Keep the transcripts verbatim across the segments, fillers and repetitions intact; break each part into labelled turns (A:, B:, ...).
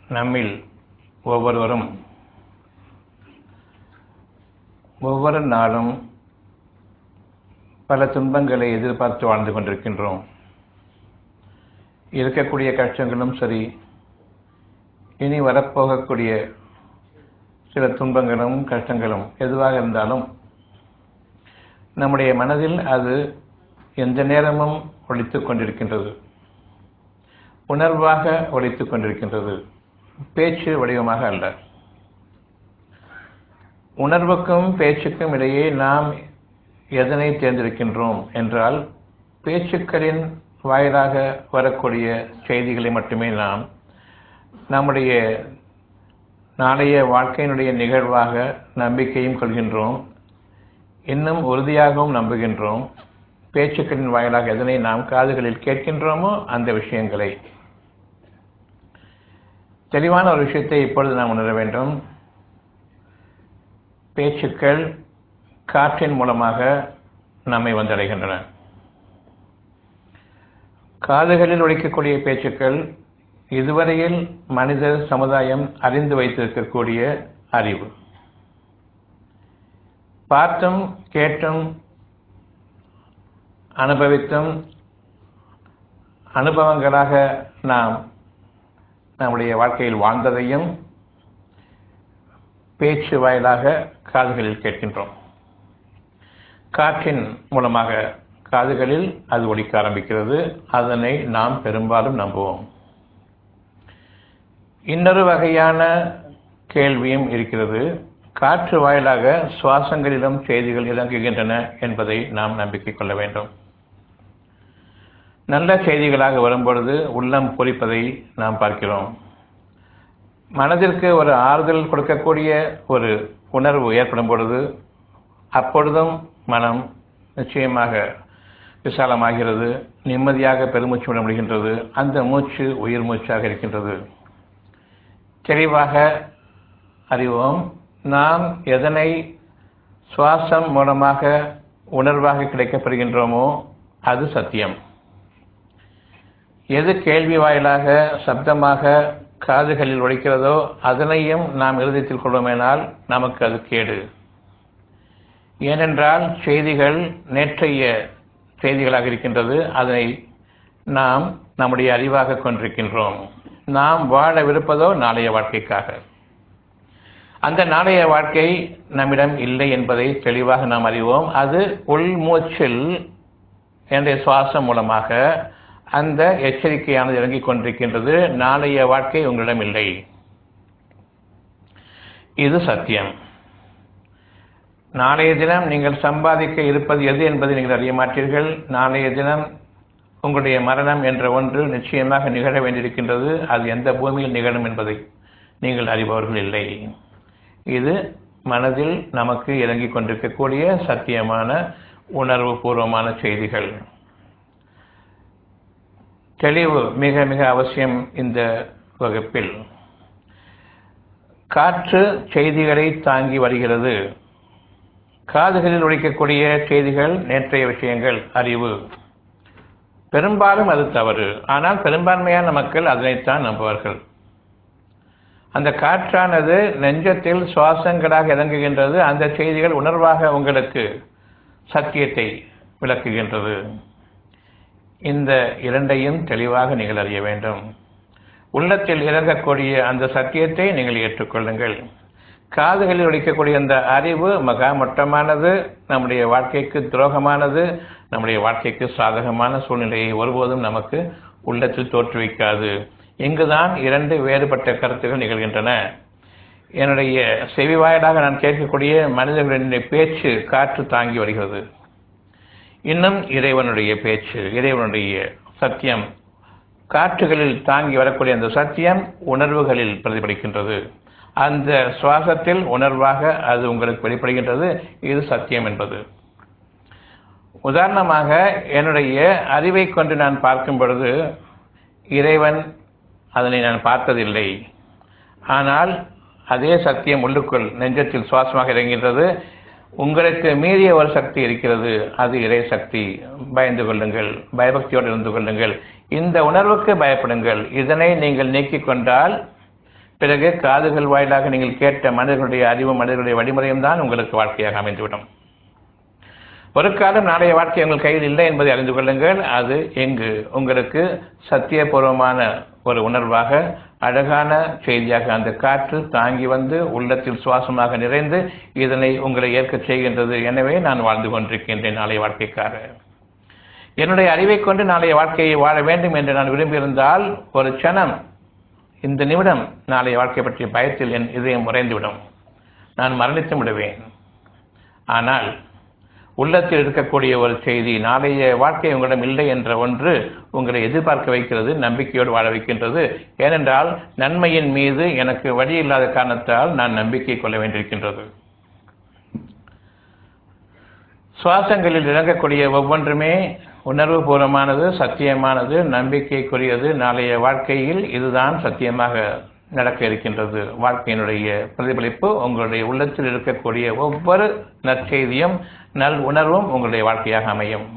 A: நம்மில் ஒவ்வொருவரும் ஒவ்வொரு நாளும் பல துன்பங்களை எதிர்பார்த்து வாழ்ந்து கொண்டிருக்கின்றோம். இருக்கக்கூடிய கஷ்டங்களும் சரி, இனி வரப்போகக்கூடிய சில துன்பங்களும் கஷ்டங்களும் எதுவாக இருந்தாலும் நம்முடைய மனதில் அது எந்த நேரமும் ஒலித்துக் கொண்டிருக்கின்றது, உணர்வாக ஒலித்துக் கொண்டிருக்கின்றது, பேச்சு வடிவமாக அல்ல. உணர்வுக்கும் பேச்சுக்கும் இடையே நாம் எதனை தேர்ந்தெடுக்கின்றோம் என்றால், பேச்சுக்களின் வாயிலாக வரக்கூடிய செய்திகளை மட்டுமே நாம் நம்முடைய நாளைய வாழ்க்கையினுடைய நிகழ்வாக நம்பிக்கையும் கொள்கின்றோம், இன்னும் உறுதியாகவும் நம்புகின்றோம். பேச்சுக்களின் வாயிலாக எதனை நாம் காதுகளில் கேட்கின்றோமோ அந்த விஷயங்களை. தெளிவான ஒரு விஷயத்தை இப்பொழுது நாம் உணர வேண்டும். பேச்சுக்கள் காற்றின் மூலமாக நம்மை வந்தடைகின்றன. காதுகளில் ஒலிக்கக்கூடிய பேச்சுக்கள் இதுவரையில் மனித சமுதாயம் அறிந்து வைத்திருக்கக்கூடிய அறிவு. பார்த்தும் கேட்டும் அனுபவித்தும் அனுபவங்களாக நாம் நம்முடைய வாழ்க்கையில் வாழ்ந்ததையும் பேச்சு வாயிலாக காதுகளில் கேட்கின்றோம். காற்றின் மூலமாக காதுகளில் அது ஒலிக்க ஆரம்பிக்கிறது. அதனை நாம் பெரும்பாலும் நம்புவோம். இன்னொரு வகையான கேள்வியும் இருக்கிறது. காற்று வாயிலாக சுவாசங்களிலும் செய்திகள் இறங்குகின்றன என்பதை நாம் நம்பிக்கை கொள்ள வேண்டும். நல்ல செய்திகளாக வரும்பொழுது உள்ளம் பூரிப்பதை நாம் பார்க்கிறோம். மனதிற்கு ஒரு ஆறுதல் கொடுக்கக்கூடிய ஒரு உணர்வு ஏற்படும் பொழுது அப்பொழுதும் மனம் நிச்சயமாக விசாலமாகிறது, நிம்மதியாக பெருமூச்சு விட முடிகின்றது. அந்த மூச்சு உயிர் மூச்சாக இருக்கின்றது. தெளிவாக அறிவோம், நாம் எதனை சுவாசம் மூலமாக உணர்வாக கிடைக்கப்படுகின்றோமோ அது சத்தியம். எது கேள்வி வாயிலாக சப்தமாக காதுகளில் ஒலிக்கிறதோ அதனையும் நாம் இறுதித்தில் கொள்வோமேனால் நமக்கு அது கேடு. ஏனென்றால் செய்திகள் நேற்றைய செய்திகளாக இருக்கின்றது. அதனை நாம் நம்முடைய அறிவாக கொண்டிருக்கின்றோம். நாம் வாழவிருப்பதோ நாளைய வாழ்க்கைக்காக. அந்த நாளைய வாழ்க்கை நம்மிடம் இல்லை என்பதை தெளிவாக நாம் அறிவோம். அது உள்மூச்சில் என்னுடைய சுவாசம் மூலமாக அந்த எச்சரிக்கையானது இறங்கிக் கொண்டிருக்கின்றது. நாளைய வாழ்க்கை உங்களிடம் இல்லை. இது சத்தியம். நாளைய தினம் நீங்கள் சம்பாதிக்க இருப்பது எது என்பதை நீங்கள் அறிய மாட்டீர்கள். நாளைய தினம் உங்களுடைய மரணம் என்ற ஒன்று நிச்சயமாக நிகழ வேண்டியிருக்கின்றது. அது எந்த பூமியில் நிகழும் என்பதை நீங்கள் அறிபவர்கள் இல்லை. இது மனதில் நமக்கு இறங்கிக் கொண்டிருக்கக்கூடிய சத்தியமான உணர்வு பூர்வமான செய்திகள். தெளிவு மிக மிக அவசியம். இந்த வகுப்பில் காற்று செய்திகளை தாங்கி வருகிறது. காதுகளில் ஒலிக்கக்கூடிய செய்திகள் நேற்றைய விஷயங்கள், அறிவு. பெரும்பாலும் அது தவறு. ஆனால் பெரும்பான்மையான மக்கள் அதனைத்தான் நம்புவார்கள். அந்த காற்றானது நெஞ்சத்தில் சுவாசங்களாக இறங்குகின்றது. அந்த செய்திகள் உணர்வாக உங்களுக்கு சத்தியத்தை விளக்குகின்றது. இந்த இரண்டையும் தெளிவாக நீங்கள் அறிய வேண்டும். உள்ளத்தில் இறங்கக்கூடிய அந்த சத்தியத்தை நீங்கள் ஏற்றுக்கொள்ளுங்கள். காதுகளில் ஒலிக்கக்கூடிய அந்த அறிவு மகா மட்டமானது, நம்முடைய வாழ்க்கைக்கு துரோகமானது, நம்முடைய வாழ்க்கைக்கு சாதகமான சூழ்நிலையை ஒருபோதும் நமக்கு உள்ளத்தில் தோற்றுவிக்காது. இங்குதான் இரண்டு வேறுபட்ட கருத்துகள் நிகழ்கின்றன. என்னுடைய செவி வாயிலாக நான் கேட்கக்கூடிய மனிதர்களுடைய பேச்சு காற்று தாங்கி வருகிறது. இன்னும் இறைவனுடைய பேச்சு, இறைவனுடைய சத்தியம், காற்றுகளில் தாங்கி வரக்கூடிய அந்த சத்தியம் உணர்வுகளில் பிரதிபலிக்கின்றது. அந்த சுவாசத்தில் உணர்வாக அது உங்களுக்கு வெளிப்படுகின்றது. இது சத்தியம் என்பது. உதாரணமாக, என்னுடைய அறிவை கொண்டு நான் பார்க்கும் பொழுது இறைவன் அதனை நான் பார்த்ததில்லை. ஆனால் அதே சத்தியம் உள்ளுக்குள் நெஞ்சத்தில் சுவாசமாக இறங்குகின்றது. உங்களுக்கு மீறிய ஒரு சக்தி இருக்கிறது, அது இறை சக்தி. பயந்து கொள்ளுங்கள், பயபக்தியோடு இருந்து கொள்ளுங்கள். இந்த உணர்வுக்கு பயப்படுங்கள். இதனை நீங்கள் நீக்கிக் கொண்டால் பிறகு காதுகள் வாயிலாக நீங்கள் கேட்ட மனிதர்களுடைய அறிவும் மனிதர்களுடைய வழிமுறையும் தான் உங்களுக்கு வாழ்க்கையாக அமைந்துவிடும். ஒரு காலம் நாளைய வாழ்க்கை உங்கள் கையில் இல்லை என்பதை அறிந்து கொள்ளுங்கள். அது எங்கு உங்களுக்கு சத்தியபூர்வமான ஒரு உணர்வாக அழகான செய்தியாக அந்த காற்று தாங்கி வந்து உள்ளத்தில் சுவாசமாக நிறைந்து இதனை உங்களை ஏற்க செய்கின்றது. எனவே நான் வாழ்ந்து கொண்டிருக்கின்றேன் நாளைய வாழ்க்கைக்காக. என்னுடைய அறிவை கொண்டு நாளைய வாழ்க்கையை வாழ வேண்டும் என்று நான் விரும்பியிருந்தால் ஒரு க்ஷணம், இந்த நிமிடம் நாளைய வாழ்க்கை பற்றிய பயத்தில் என் இதயம் உறைந்துவிடும், நான் மரணித்து விடுவேன். ஆனால் உள்ளத்தில் இருக்கக்கூடிய ஒரு செய்தி, நாளைய வாழ்க்கை உங்களிடம் இல்லை என்ற ஒன்று உங்களை எதிர்பார்க்க வைக்கிறது, நம்பிக்கையோடு வாழ வைக்கின்றது. ஏனென்றால் நன்மையின் மீது எனக்கு வழி இல்லாத காரணத்தால் நான் நம்பிக்கை கொள்ள வேண்டியிருக்கின்றது. சுவாசங்களில் இறங்கக்கூடிய ஒவ்வொன்றுமே உணர்வு பூர்வமானது, சத்தியமானது, நம்பிக்கைக்குரியது. நாளைய வாழ்க்கையில் இதுதான் சத்தியமாக நடக்க இருக்கின்றது. வாழ்க்கையினுடைய பிரதிபலிப்பு உங்களுடைய உள்ளத்தில் இருக்கக்கூடிய ஒவ்வொரு நற்செய்தியும் நல் உணர்வும் உங்களுடைய வாழ்க்கையாக அமையும்.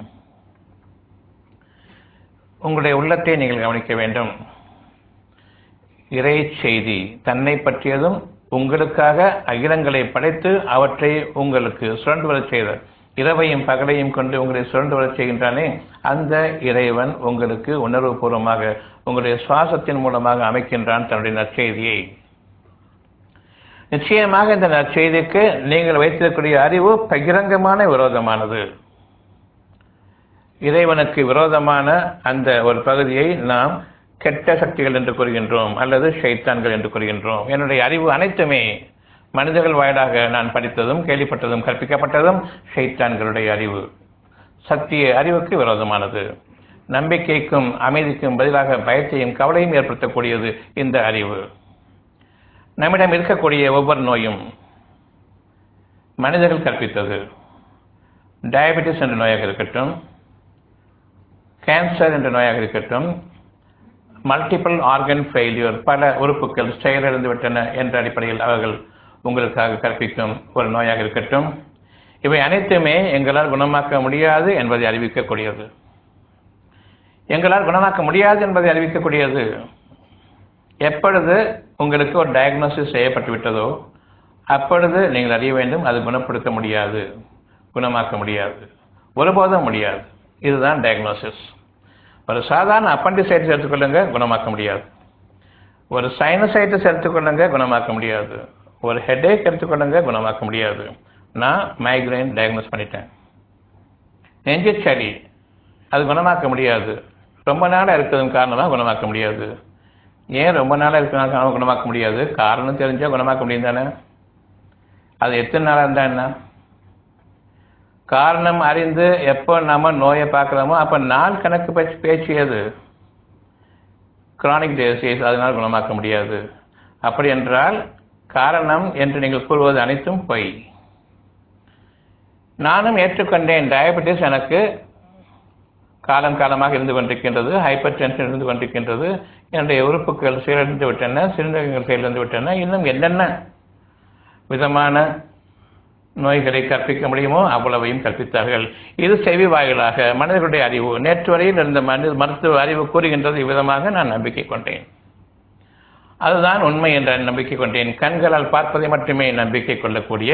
A: உங்களுடைய உள்ளத்தை நீங்கள் கவனிக்க வேண்டும். இறை செய்தி தன்னை பற்றியதும் உங்களுக்காக அகிலங்களை படைத்து அவற்றை உங்களுக்கு சுரண்டு வரச் செய்த, இரவையும் பகலையும் கொண்டு உங்களை சுரண்டு வரச் செய்கின்றானே, அந்த இறைவன் உங்களுக்கு உணர்வு பூர்வமாக உங்களுடைய சுவாசத்தின் மூலமாக அமைக்கின்றான் தன்னுடைய நற்செய்தியை. நிச்சயமாக இந்த நற்செய்திக்கு நீங்கள் வைத்திருக்கக்கூடிய அறிவு பகிரங்கமான விரோதமானது. இறைவனுக்கு விரோதமான அந்த ஒரு பகுதியை நாம் கெட்ட சக்திகள் என்று கூறுகின்றோம், அல்லது ஷைத்தான்கள் என்று கூறுகின்றோம். என்னுடைய அறிவு அனைத்துமே மனிதர்கள் வாயிலாக நான் படித்ததும் கேள்விப்பட்டதும் கற்பிக்கப்பட்டதும் ஷைத்தான்களுடைய அறிவு. சத்திய அறிவுக்கு விரோதமானது. நம்பிக்கைக்கும் அமைதிக்கும் பதிலாக பயத்தையும் கவலையும் ஏற்படுத்தக்கூடியது இந்த அறிவு. நம்மிடம் இருக்கக்கூடிய ஒவ்வொரு நோயும் மனிதர்கள் கற்பித்தது. டயபெட்டிஸ் என்ற நோயாக இருக்கட்டும், கேன்சர் என்ற நோயாக இருக்கட்டும், மல்டிபிள் ஆர்கன் ஃபெயிலியர், பல உறுப்புகள் செயலிழந்து விட்டன என்ற அடிப்படையில் அவர்கள் உங்களுக்காக கற்பிக்கும் ஒரு நோயாக இருக்கட்டும், இவை அனைத்துமே எங்களால் குணமாக்க முடியாது என்பதை அறிவிக்கக்கூடியது. எங்களால் குணமாக்க முடியாது என்பதை அறிவிக்கக்கூடியது. எப்பொழுது உங்களுக்கு ஒரு டயக்னோசிஸ் செய்யப்பட்டு விட்டதோ அப்பொழுது நீங்கள் அறிய வேண்டும், அது குணப்படுத்த முடியாது, குணமாக்க முடியாது, ஒருபோதும் முடியாது. இதுதான் டயக்னோசிஸ். ஒரு சாதாரண அப்பண்டிசைட்டிஸ் எடுத்துக்கொள்ளுங்க, குணமாக்க முடியாது. ஒரு சைனசைட்டிஸ் எடுத்துக்கொள்ளுங்க, குணமாக்க முடியாது. ஒரு ஹெட்டேக் எடுத்துக்கொள்ளுங்க, குணமாக்க முடியாது. நான் மைக்ரைன் டயக்னோஸ் பண்ணிட்டேன். நெஞ்சு சளி, அது குணமாக்க முடியாது. ரொம்ப நாளாக இருக்கிறதும் காரணமாக குணமாக்க முடியாது. ஏன் ரொம்ப நாளாக இருக்கிறதுனால குணமாக்க முடியாது? காரணம் தெரிஞ்சால் குணமாக்க முடியும் தானே. அது எத்தனை நாளாக இருந்தால் என்ன? காரணம் அறிந்து எப்போ நம்ம நோயை பார்க்குறோமோ அப்போ நாள் கணக்கு பற்றி பேச்சு எது? கிரானிக் டிசீஸ், அதனால் குணமாக்க முடியாது. அப்படி என்றால் காரணம் என்று நீங்கள் கூறுவது அனைத்தும் பொய். நானும் ஏற்றுக்கொண்டேன், டயபெட்டிஸ் எனக்கு காலம் காலமாக இருந்து கொண்டிருக்கின்றது, ஹைப்பர் டென்ஷன் இருந்து கொண்டிருக்கின்றது, என்னுடைய உறுப்புகள் செயலிழந்து விட்டன, சிறுநீரகங்கள் செயலிழந்து விட்டன, இன்னும் என்னென்ன விதமான நோய்களை கற்பிக்க முடியுமோ அவ்வளவையும் கற்பித்தார்கள். இது செவி வாயிலாக மனிதர்களுடைய அறிவு. நேற்று வரையில் இருந்த மனித மருத்துவ அறிவு கூறுகின்றது இவ்விதமாக நான் நம்பிக்கை கொண்டேன். அதுதான் உண்மை என்ற நம்பிக்கை கொண்டேன். கண்களால் பார்ப்பதை மட்டுமே நம்பிக்கை கொள்ளக்கூடிய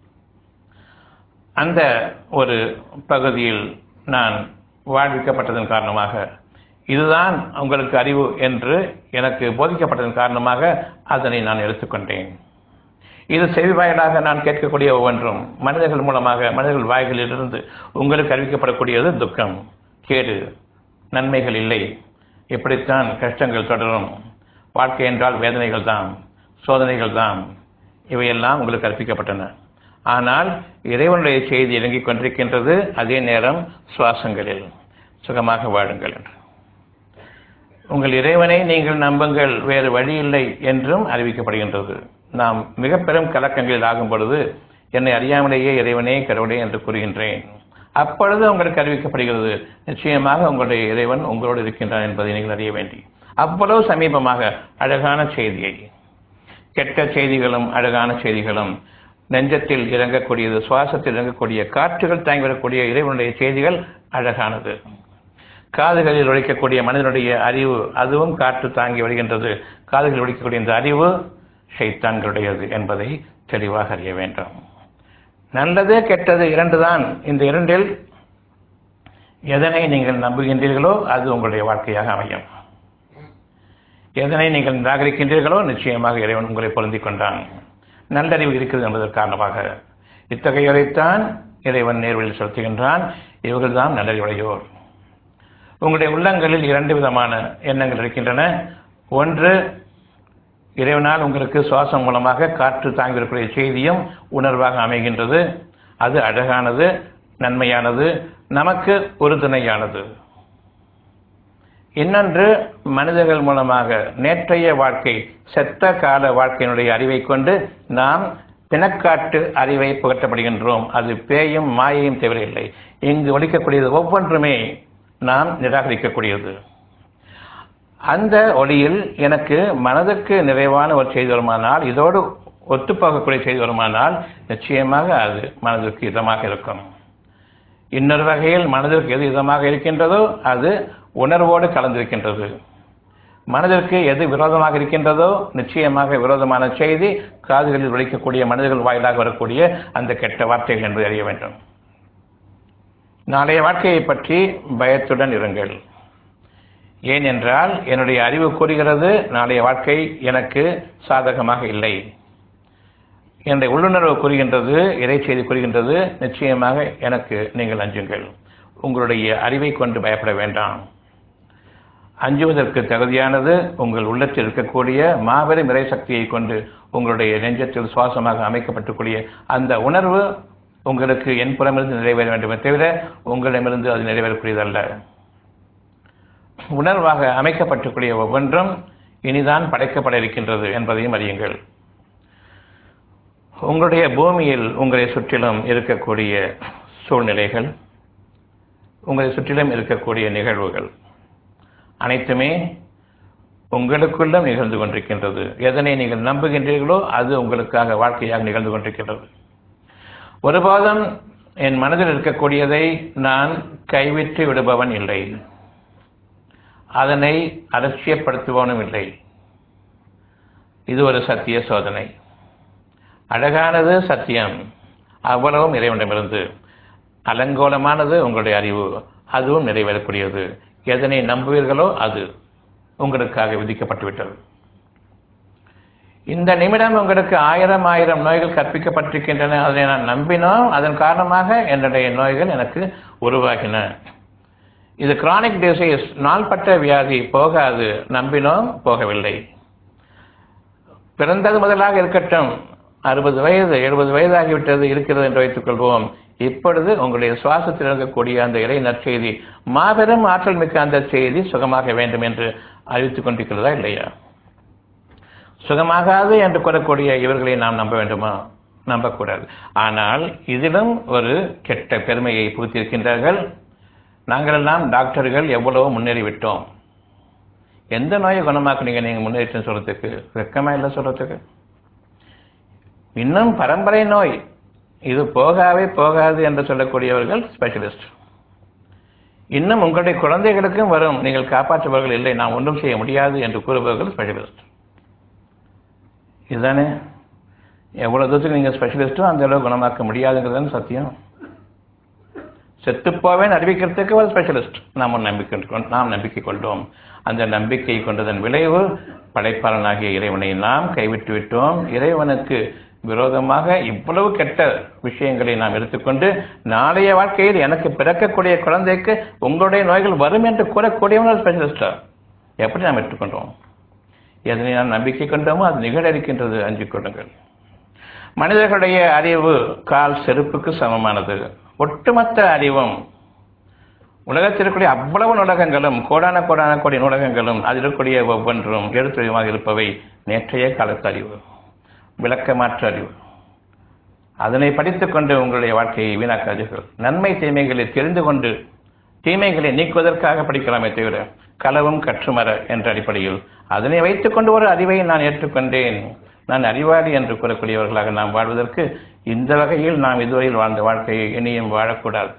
A: அந்த ஒரு பகுதியில் நான் வாழ்விக்கப்பட்டதன் காரணமாக, இதுதான் உங்களுக்கு அறிவு என்று எனக்கு போதிக்கப்பட்டதன் காரணமாக அதனை நான் எடுத்துக்கொண்டேன். இது செவி வாயிலாக நான் கேட்கக்கூடிய ஒவ்வொன்றும் மனிதர்கள் மூலமாக, மனிதர்கள் வாய்களிலிருந்து உங்களுக்கு அறிவிக்கப்படக்கூடியது துக்கம், கேடு, நன்மைகள் இல்லை, இப்படித்தான் கஷ்டங்கள் தொடரும், வாழ்க்கை என்றால் வேதனைகள் தான், சோதனைகள் தான், இவையெல்லாம் உங்களுக்கு கற்பிக்கப்பட்டன. ஆனால் இறைவனுடைய செய்தி இறங்கிக் கொண்டிருக்கின்றது அதே நேரம் சுவாசங்களில், சுகமாக வாழுங்கள் என்று. உங்கள் இறைவனை நீங்கள் நம்புங்கள், வேறு வழி இல்லை என்றும் அறிவிக்கப்படுகின்றது. நாம் மிக பெரும் கலக்கங்களில் ஆகும் பொழுது என்னை அறியாமலேயே இறைவனே கடவுளே என்று கூறுகின்றேன். அப்பொழுது உங்களுக்கு அறிவிக்கப்படுகிறது, நிச்சயமாக உங்களுடைய இறைவன் உங்களோடு இருக்கின்றான் என்பதை நீங்கள் அறிய வேண்டி. அவ்வளவு சமீபமாக அழகான செய்தியை, கெட்ட செய்திகளும் அழகான செய்திகளும், நெஞ்சத்தில் இறங்கக்கூடியது, சுவாசத்தில் இறங்கக்கூடிய, காற்றுகள் தாங்கி வரக்கூடிய இறைவனுடைய செய்திகள் அழகானது. காதுகளில் ஒழிக்கக்கூடிய மனிதனுடைய அறிவு, அதுவும் காற்று தாங்கி வருகின்றது. காதுகளில் ஒழிக்கக்கூடிய இந்த அறிவு ஷைத்தான்களுடையது என்பதை தெளிவாக அறிய வேண்டும். நல்லது கெட்டது இரண்டு தான். இந்த இரண்டில் எதனை நீங்கள் நம்புகின்றீர்களோ அது உங்களுடைய வாழ்க்கையாக அமையும். எதனை நீங்கள் நிராகரிக்கின்றீர்களோ நிச்சயமாக இறைவன் உங்களை பொருந்திக் கொண்டான். நல்லறிவு இருக்கிறது என்பதற்கு காரணமாக இத்தகையோரைத்தான் இறைவன் நேர்வழியில் செலுத்துகின்றான். இவர்கள் தான் நல்லறிவுடையோர். உங்களுடைய உள்ளங்களில் இரண்டு விதமான எண்ணங்கள் இருக்கின்றன. ஒன்று, இறைவனால் உங்களுக்கு சுவாசம் மூலமாக காற்று தாங்கியிருக்கிற செய்தியும் உணர்வாக அமைகின்றது. அது அழகானது, நன்மையானது, நமக்கு உறுதுணையானது. இன்னொன்று, மனிதர்கள் மூலமாக நேற்றைய வாழ்க்கை, செத்த கால வாழ்க்கையினுடைய அறிவை கொண்டு நாம் பிணக்காட்டு அறிவை புகட்டப்படுகின்றோம். அது பேயும் மாயையும் தேவையில்லை. இங்கு ஒலிக்கக்கூடியது ஒவ்வொன்றுமே நாம் நிராகரிக்கக்கூடியது. அந்த ஒளியில் எனக்கு மனதுக்கு நிறைவான ஒரு செய்தி வருமானால், இதோடு ஒத்துப்போகக்கூடிய செய்தி வருமானால் நிச்சயமாக அது மனதுக்கு இதமாக இருக்கும். இன்னொரு வகையில் மனதிற்கு எது இதமாக இருக்கின்றதோ அது உணர்வோடு கலந்திருக்கின்றது. மனதிற்கு எது விரோதமாக இருக்கின்றதோ நிச்சயமாக விரோதமான செய்தி காதுகளில் ஒலிக்கக்கூடிய மனிதர்கள் வாயிலாக வரக்கூடிய அந்த கெட்ட வார்த்தைகள் என்று அறிய வேண்டும். நாளைய வாழ்க்கையை பற்றி பயத்துடன் இருங்கள். ஏனென்றால் என்னுடைய அறிவு கூறுகிறது நாளைய வாழ்க்கை எனக்கு சாதகமாக இல்லை. என்னுடைய உள்ளுணர்வு கூறுகின்றது, இறை செய்தி கூறுகின்றது, நிச்சயமாக எனக்கு நீங்கள் அஞ்சுங்கள். உங்களுடைய அறிவை கொண்டு பயப்பட வேண்டாம். அஞ்சுவதற்கு தகுதியானது உங்கள் உள்ளத்தில் இருக்கக்கூடிய மாபெரும் இறை சக்தியை கொண்டு உங்களுடைய நெஞ்சத்தில் சுவாசமாக அமைக்கப்பட்டுக்கூடிய அந்த உணர்வு உங்களுக்கு என் புறமிருந்து நிறைவேற வேண்டுமே தவிர உங்களிடமிருந்து அது நிறைவேறக்கூடியதல்ல. உணர்வாக அமைக்கப்பட்டுக்கூடிய ஒவ்வொன்றும் இனிதான் படைக்கப்பட இருக்கின்றது என்பதையும் அறியுங்கள். உங்களுடைய பூமியில் உங்களை சுற்றிலும் இருக்கக்கூடிய சூழ்நிலைகள், உங்களை சுற்றிலும் இருக்கக்கூடிய நிகழ்வுகள் அனைத்துமே உங்களுக்குள்ளும் நிகழ்ந்து கொண்டிருக்கின்றது. எதனை நீங்கள் நம்புகின்றீர்களோ அது உங்களுக்காக வாழ்க்கையாக நிகழ்ந்து கொண்டிருக்கின்றது. ஒருபோதும் என் மனதில் இருக்கக்கூடியதை நான் கைவிட்டு விடுபவன் இல்லை, அதனை அலட்சியப்படுத்துபவனும் இல்லை. இது ஒரு சத்திய சோதனை. அழகானது சத்தியம், அவ்வளவும் இறைவனிடமிருந்து. அலங்கோலமானது உங்களுடைய அறிவு, அதுவும் நிறைவேறக்கூடியது. எதனை நம்புவீர்களோ அது உங்களுக்காக விதிக்கப்பட்டுவிட்டது. இந்த நிமிடம் உங்களுக்கு ஆயிரம் ஆயிரம் நோய்கள் கற்பிக்கப்பட்டிருக்கின்றன. அதனை நான் நம்பினோம், அதன் காரணமாக என்னுடைய நோய்கள் எனக்கு உருவாகின. இது கிரானிக் டிசீஸ், நாள்பட்ட வியாதி, போகாது. நம்பினோம், போகவில்லை. பிறந்தது முதலாக இருக்கட்டும், அறுபது வயது எழுபது வயதாகிவிட்டது இருக்கிறது என்று வைத்துக் கொள்வோம். இப்பொழுது உங்களுடைய சுவாசத்தில் இருக்கக்கூடிய அந்த இறை நற்செய்தி, மாபெரும் ஆற்றல் மிக்க அந்த செய்தி சுகமாக வேண்டும் என்று அறிவித்துக் கொண்டிருக்கிறதா இல்லையா? சுகமாகாது என்று கூறக்கூடிய இவர்களை நாம் நம்ப வேண்டுமா? நம்பக்கூடாது. ஆனால் இதிலும் ஒரு கெட்ட பெருமையை புகுத்தியிருக்கின்றார்கள். நாங்கள் எல்லாம் டாக்டர்கள் எவ்வளவோ முன்னேறிவிட்டோம். எந்த நோயை குணமாக்குனீங்க நீங்க முன்னேற்றம் சொல்றதுக்கு? வெக்கமா இல்லை சொல்றதுக்கு? இன்னும் பரம்பரை நோய், இது போகாவே போகாது என்று சொல்லக்கூடியவர்கள் ஸ்பெஷலிஸ்ட். இன்னும் உங்களுடைய குழந்தைகளுக்கும் வரும், நீங்கள் காப்பாற்றுபவர்கள் இல்லை, நாம் ஒன்றும் செய்ய முடியாது என்று கூறுபவர்கள் ஸ்பெஷலிஸ்ட். இதுதானே? எவ்வளவு தூரத்துக்கு நீங்கள் ஸ்பெஷலிஸ்ட்டோ அந்த அளவு குணமாக்க முடியாதுங்கிறது சத்தியம். செத்துப்போவேன் அறிவிக்கிறதுக்கு ஒரு ஸ்பெஷலிஸ்ட் நாம் நம்பிக்கை நாம் நம்பிக்கை கொண்டோம். அந்த நம்பிக்கை கொண்டதன் விளைவு படைப்பாளனாகிய இறைவனை நாம் கைவிட்டு விட்டோம். இறைவனுக்கு விரோதமாக இவ்வளவு கெட்ட விஷயங்களை நாம் எடுத்துக்கொண்டு நாளைய வாழ்க்கையில் எனக்கு பிறக்கக்கூடிய குழந்தைக்கு உங்களுடைய நோய்கள் வரும் என்று கூறக்கூடியவர்கள் ஸ்பெஷலிஸ்டா? எப்படி நாம் எடுத்துக்கொண்டோம்? எதனை நாம் நம்பிக்கை கொண்டோமோ அது நிகழ இருக்கின்றது. அஞ்சு கொள்ளுங்கள். மனிதர்களுடைய அறிவு கால் செருப்புக்கு சமமானது. ஒட்டுமொத்த அறிவும், உலகத்தில் இருக்கக்கூடிய அவ்வளவு நூலகங்களும், கோடான கோடான கோடி நூலகங்களும், அதில் இருக்கக்கூடிய ஒவ்வொன்றும் எழுத்துறையுமாக இருப்பவை நேற்றைய காலத்து அறிவு, விளக்கமாற்ற அறிவு. அதனை படித்துக் கொண்டு உங்களுடைய வாழ்க்கையை வீணாக்காதீர்கள். நன்மை தீமைகளை தெரிந்து கொண்டு தீமைகளை நீக்குவதற்காக படிக்கலாமே தவிர களவும் கற்றுமர என்ற அடிப்படையில் அதனை வைத்துக் கொண்டு ஒரு அறிவை நான் ஏற்றுக்கொண்டேன், நான் அறிவாளி என்று கூறக்கூடியவர்களாக நாம் வாழ்வதற்கு இந்த வகையில் நாம் இதுவரையில் வாழ்ந்த வாழ்க்கையை இனியும் வாழக்கூடாது.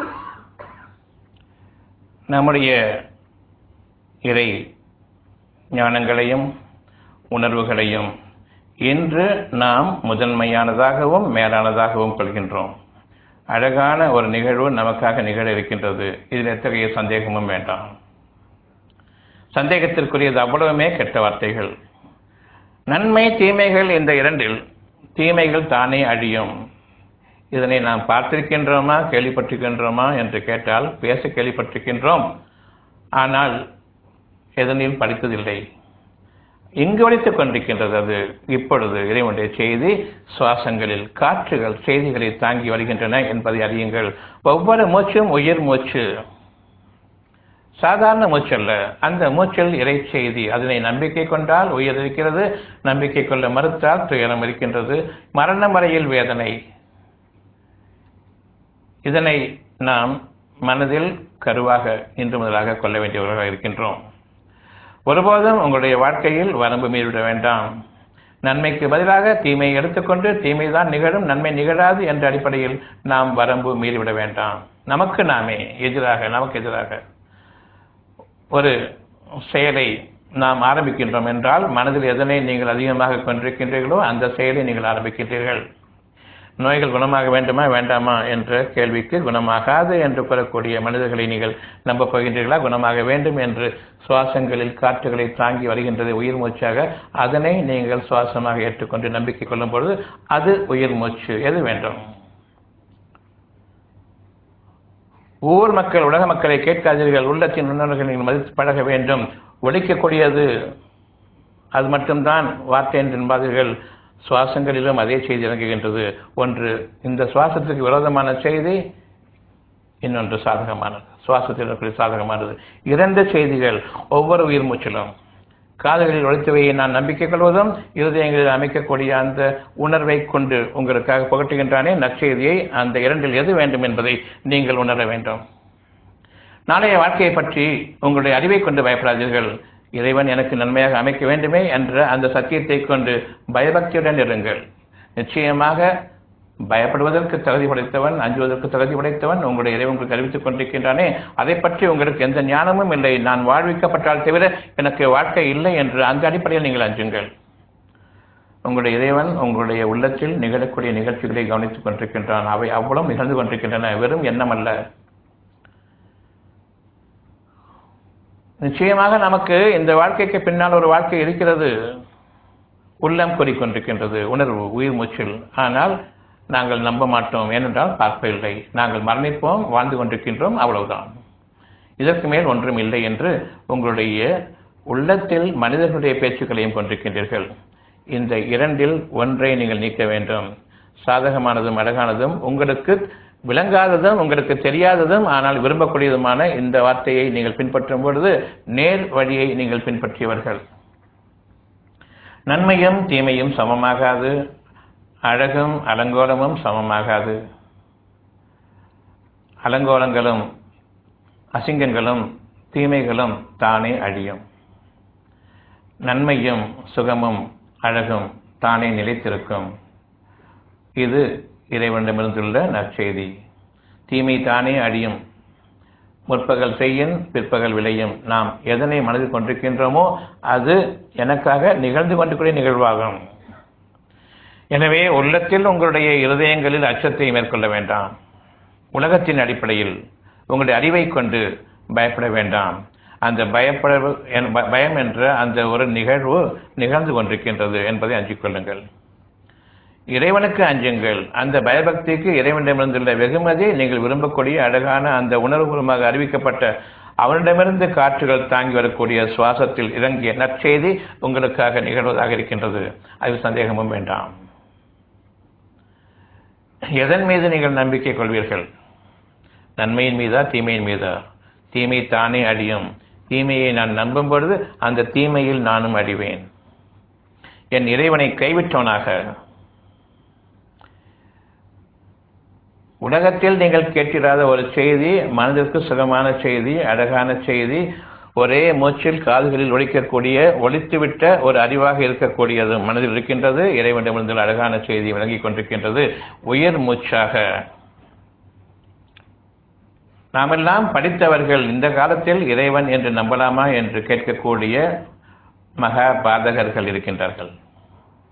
A: நம்முடைய இறை ஞானங்களையும் உணர்வுகளையும் இன்று நாம் முதன்மையானதாகவும் மேலானதாகவும் கொள்கின்றோம். அழகான ஒரு நிகழ்வு நமக்காக நிகழ இருக்கின்றது. இதில் எத்தகைய சந்தேகமும் வேண்டாம். சந்தேகத்திற்குரியது அவ்வளவுமே கெட்ட வார்த்தைகள். நன்மை தீமைகள் இந்த இரண்டில் தீமைகள் தானே அழியும். இதனை நாம் பார்த்திருக்கின்றோமா, கேள்விப்பட்டிருக்கின்றோமா என்று கேட்டால் பேச கேள்விப்பட்டிருக்கின்றோம். ஆனால் எதனையும் படித்ததில்லை. இங்கு வடித்துக் கொண்டிருக்கின்றது. அது இப்பொழுது இறைவனுடைய செய்தி சுவாசங்களில் காற்றுகள் செய்திகளை தாங்கி வருகின்றன என்பதை அறியுங்கள். ஒவ்வொரு மூச்சும் உயிர் மூச்சு, சாதாரண மூச்சல்ல. அந்த மூச்சில் இறை செய்தி. அதனை நம்பிக்கை கொண்டால் உயிர் இருக்கிறது, நம்பிக்கை கொள்ள மறுத்தால் துயரம் இருக்கின்றது, மரணம் வரையில் வேதனை. இதனை நாம் மனதில் கருவாக இன்று முதலாக கொள்ள வேண்டியவர்களாக இருக்கின்றோம். ஒருபோதும் உங்களுடைய வாழ்க்கையில் வரம்பு மீறிவிட வேண்டாம். நன்மைக்கு பதிலாக தீமையை எடுத்துக்கொண்டு தீமைதான் நிகழும், நன்மை நிகழாது என்ற அடிப்படையில் நாம் வரம்பு மீறிவிட வேண்டாம். நமக்கு நாமே எதிராக நமக்கு எதிராக ஒரு செயலை நாம் ஆரம்பிக்கின்றோம் என்றால் மனதில் எதனை நீங்கள் அதிகமாக கொண்டிருக்கின்றீர்களோ அந்த செயலை நீங்கள் ஆரம்பிக்கின்றீர்கள். நோய்கள் குணமாக வேண்டுமா வேண்டாமா என்ற கேள்விக்கு குணமாகாது என்று கூறக்கூடிய மனிதர்களை நீங்கள் நம்ப போகின்றீர்களா? குணமாக வேண்டும் என்று சுவாசங்களில் காற்றுகளை தாங்கி வருகின்றது உயிர் மூச்சாக. அதனை நீங்கள் சுவாசமாக ஏற்றுக்கொண்டு நம்பிக்கை கொள்ளும் பொழுது அது உயிர் மூச்சு. எது வேண்டும்? ஊர் மக்கள் உலக மக்களை கேட்காதீர்கள். உள்ளத்தின் உணர்வுகளை நீங்கள் மதித்து பழக வேண்டும். ஒழிக்கக்கூடியது அது மட்டும்தான் வார்த்தை என்பார்கள். சுவாசங்களிலும் அதே செய்தி இறங்குகின்றது. ஒன்று இந்த சுவாசத்துக்கு விரோதமான செய்தி, இன்னொன்று சாதகமானது. சுவாசத்தில் இருக்கக்கூடிய சாதகமானது. இரண்டு செய்திகள் ஒவ்வொரு உயிர் மூச்சிலும். காதுகளில் ஒழித்தவையை நான் நம்பிக்கை கொள்வதும் இருதயங்களில் அமைக்கக்கூடிய அந்த உணர்வை கொண்டு உங்களுக்காக புகட்டுகின்றானே நற்செய்தியை, அந்த இரண்டில் எது வேண்டும் என்பதை நீங்கள் உணர வேண்டும். நாளைய வாழ்க்கையை பற்றி உங்களுடைய அறிவை கொண்டு பயப்படாதீர்கள். இறைவன் எனக்கு நன்மையாக அமைக்க வேண்டுமே என்ற அந்த சத்தியத்தை கொண்டு பயபக்தியுடன் இருங்கள். நிச்சயமாக பயப்படுவதற்கு தகுதி படைத்தவன், அஞ்சுவதற்கு தகுதி படைத்தவன் உங்களுடைய இறைவன் உங்களுக்கு அறிவித்துக் கொண்டிருக்கின்றானே, அதை பற்றி உங்களுக்கு எந்த ஞானமும் இல்லை. நான் வாழ்விக்கப்பட்டால் தவிர எனக்கு வாழ்க்கை இல்லை என்று அந்த அடிப்படையில் நீங்கள் அஞ்சுங்கள். உங்களுடைய இறைவன் உங்களுடைய உள்ளத்தில் நிகழக்கூடிய நிகழ்ச்சிகளை கவனித்துக் கொண்டிருக்கின்றான். அவை அவ்வளவு நிகழ்ந்து கொண்டிருக்கின்றன. வெறும் எண்ணம் அல்ல. நிச்சயமாக நமக்கு இந்த வாழ்க்கைக்கு பின்னால் ஒரு வாழ்க்கை இருக்கிறது. உள்ளம் கூறிக்கொண்டிருக்கின்றது, உணர்வு உயிர் மூச்சில். ஆனால் நாங்கள் நம்ப மாட்டோம். ஏனென்றால் பார்ப்பதில்லை. நாங்கள் மரணிப்போம், வாழ்ந்து கொண்டிருக்கின்றோம், அவ்வளவுதான். இதற்கு மேல் ஒன்றும் இல்லை என்று உங்களுடைய உள்ளத்தில் மனிதர்களுடைய பேச்சுக்களையும் கொண்டிருக்கின்றீர்கள். இந்த இரண்டில் ஒன்றை நீங்கள் நீக்க வேண்டும். சாதகமானதும் அழகானதும் உங்களுக்கு விளங்காததும் உங்களுக்கு தெரியாததும் ஆனால் விரும்பக்கூடியதுமான இந்த வார்த்தையை நீங்கள் பின்பற்றும் பொழுது நேர் வழியை நீங்கள் பின்பற்றியவர்கள். நன்மையும் தீமையும் சமமாகாது, அழகும் அலங்கோலமும் சமமாகாது. அலங்கோலங்களும் அசிங்கங்களும் தீமைகளும் தானே அழியும். நன்மையும் சுகமும் அழகும் தானே நிலைத்திருக்கும். இது இறைவனிடமிருந்துள்ள நற்செய்தி. தீமை தானே அழியும். முற்பகல் செய்யின் பிற்பகல் விளையும். நாம் எதனை மனதில் கொண்டிருக்கின்றோமோ அது எனக்காக நிகழ்ந்து கொண்டிருக்கிற நிகழ்வாகும். எனவே உள்ளத்தில் உங்களுடைய இருதயங்களில் அச்சத்தை மேற்கொள்ள வேண்டாம். உலகத்தின் அடிப்படையில் உங்களுடைய அறிவை கொண்டு பயப்பட வேண்டாம். அந்த பயப்பட பயம் என்ற அந்த ஒரு நிகழ்வு நிகழ்ந்து கொண்டிருக்கின்றது என்பதை அஞ்சிக் கொள்ளுங்கள். இறைவனுக்கு அஞ்சுங்கள். அந்த பயபக்திக்கு இறைவனிடமிருந்துள்ள வெகுமதி நீங்கள் விரும்பக்கூடிய அழகான அந்த உணர்வுபூர்வமாக அறிவிக்கப்பட்ட அவனிடமிருந்து காற்றுகள் தாங்கி வரக்கூடிய சுவாசத்தில் இறங்கிய நற்செய்தி உங்களுக்காக நிகழ்வதாக இருக்கின்றது. அது சந்தேகமும் வேண்டாம். எதன் மீது நீங்கள் நம்பிக்கை கொள்வீர்கள்? நன்மையின் மீதா தீமையின் மீதா? தீமை தானே அழியும். தீமையை நான் நம்பும் பொழுது அந்த தீமையில் நானும் அழிவேன். என் இறைவனை கைவிட்டோனாக. உலகத்தில் நீங்கள் கேட்டிராத ஒரு செய்தி, மனதிற்கு சுகமான செய்தி, அழகான செய்தி, ஒரே மூச்சில் காதுகளில் ஒலிக்கக்கூடிய ஒலித்துவிட்ட ஒரு அறிவாக இருக்கக்கூடியது மனதில் இருக்கின்றது. இறைவனிடமிருந்து அழகான செய்தி விளங்கிக் கொண்டிருக்கின்றது உயிர் மூச்சாக. நாமெல்லாம் படித்தவர்கள் இந்த காலத்தில் இறைவன் என்று நம்பலாமா என்று கேட்கக்கூடிய மகா பாதகர்கள் இருக்கின்றார்கள்.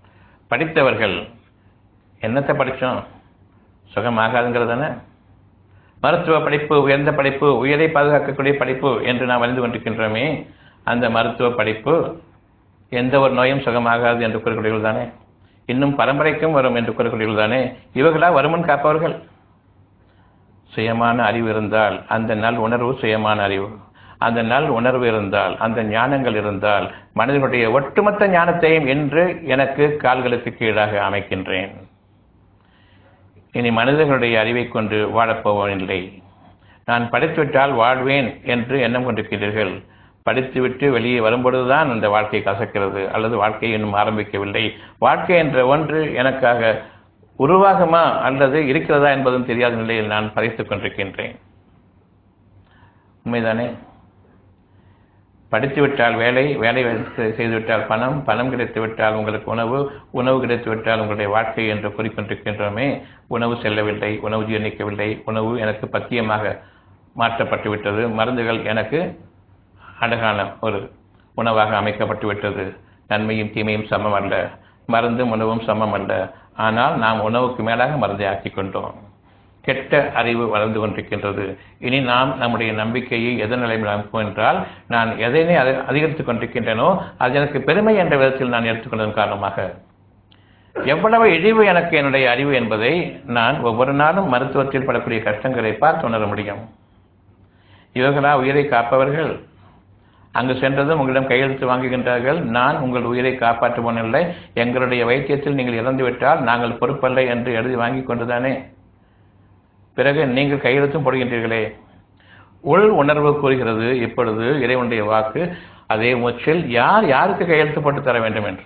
A: படித்தவர்கள் என்னத்தை படித்தோம், சுகமாகாதுங்கிறது தானே. மருத்துவ படிப்பு உயர்ந்த படிப்பு, உயிரை பாதுகாக்கக்கூடிய படிப்பு என்று நாம் அறிந்து கொண்டிருக்கின்றோமே, அந்த மருத்துவ படிப்பு எந்த ஒரு நோயும் சுகமாகாது என்று கூறக்கூடியவர்கள் தானே. இன்னும் பரம்பரைக்கும் வரும் என்று கூறக்கூடியவர்கள் தானே. இவர்களா வருமுன் காப்பவர்கள். சுயமான அறிவு இருந்தால் அந்த நல் உணர்வு சுயமான அறிவு, அந்த நல் உணர்வு இருந்தால், அந்த ஞானங்கள் இருந்தால், மனிதனுடைய ஒட்டுமொத்த ஞானத்தையும் என்று எனக்கு கால்களுக்கு கீழாக அமைக்கின்றேன். இனி மனிதர்களுடைய அறிவை கொண்டு வாழப்போவதில்லை. நான் படித்துவிட்டால் வாழ்வேன் என்று எண்ணம் கொண்டிருக்கிறீர்கள். படித்துவிட்டு வெளியே வரும்பொழுதுதான் அந்த வாழ்க்கை கசக்கிறது, அல்லது வாழ்க்கை இன்னும் ஆரம்பிக்கவில்லை. வாழ்க்கை என்ற ஒன்று எனக்காக உருவாகுமா அல்லது இருக்கிறதா என்பதும் தெரியாத நிலையில் நான் படைத்துக் கொண்டிருக்கின்றேன். உண்மைதானே? படித்துவிட்டால் வேலை, வேலை செய்துவிட்டால் பணம், பணம் கிடைத்துவிட்டால் உங்களுக்கு உணவு, உணவு கிடைத்துவிட்டால் உங்களுடைய வாழ்க்கை என்று கூறிக்கொண்டிருக்கின்றோமே. உணவு செல்லவில்லை, உணவு ஜீரணிக்கவில்லை, உணவு எனக்கு பத்தியமாக மாற்றப்பட்டு விட்டது, மருந்துகள் எனக்கு அழகான ஒரு உணவாக அமைக்கப்பட்டு விட்டது. நன்மையும் தீமையும் சமம் அல்ல, மருந்தும் உணவும் சமம் அல்ல. ஆனால் நாம் உணவுக்கு மேலாக மருந்தை ஆக்கிக் கொண்டோம். கெட்ட அறிவு வளர்ந்து கொண்டிருக்கின்றது. இனி நாம் நம்முடைய நம்பிக்கையை எதன் நிலையில் அமைப்போம் என்றால், நான் எதனை அதிகரித்துக் கொண்டிருக்கின்றனோ அது எனக்கு பெருமை என்ற விதத்தில் நான் எடுத்துக்கொண்டதன் காரணமாக எவ்வளவு இழிவு எனக்கு என்னுடைய அறிவு என்பதை நான் ஒவ்வொரு நாளும் மருத்துவத்தில் படக்கூடிய கஷ்டங்களை பார்த்து உணர முடியும். இவர்களா உயிரை காப்பவர்கள்? அங்கு சென்றதும் உங்களிடம் கையெழுத்து வாங்குகின்றார்கள். நான் உங்கள் உயிரை காப்பாற்றுவோனில்லை, எங்களுடைய வைத்தியத்தில் நீங்கள் இறந்துவிட்டால் நாங்கள் பொறுப்பல்ல என்று எழுதி வாங்கி கொண்டுதானே பிறகு நீங்கள் கையெழுத்தும் போடுகின்றீர்களே. உள் உணர்வு கூறுகிறது இப்பொழுது இறைவனுடைய வாக்கு அதே மூச்சில் யார் யாருக்கு கையெழுத்து போட்டு தர வேண்டும் என்று.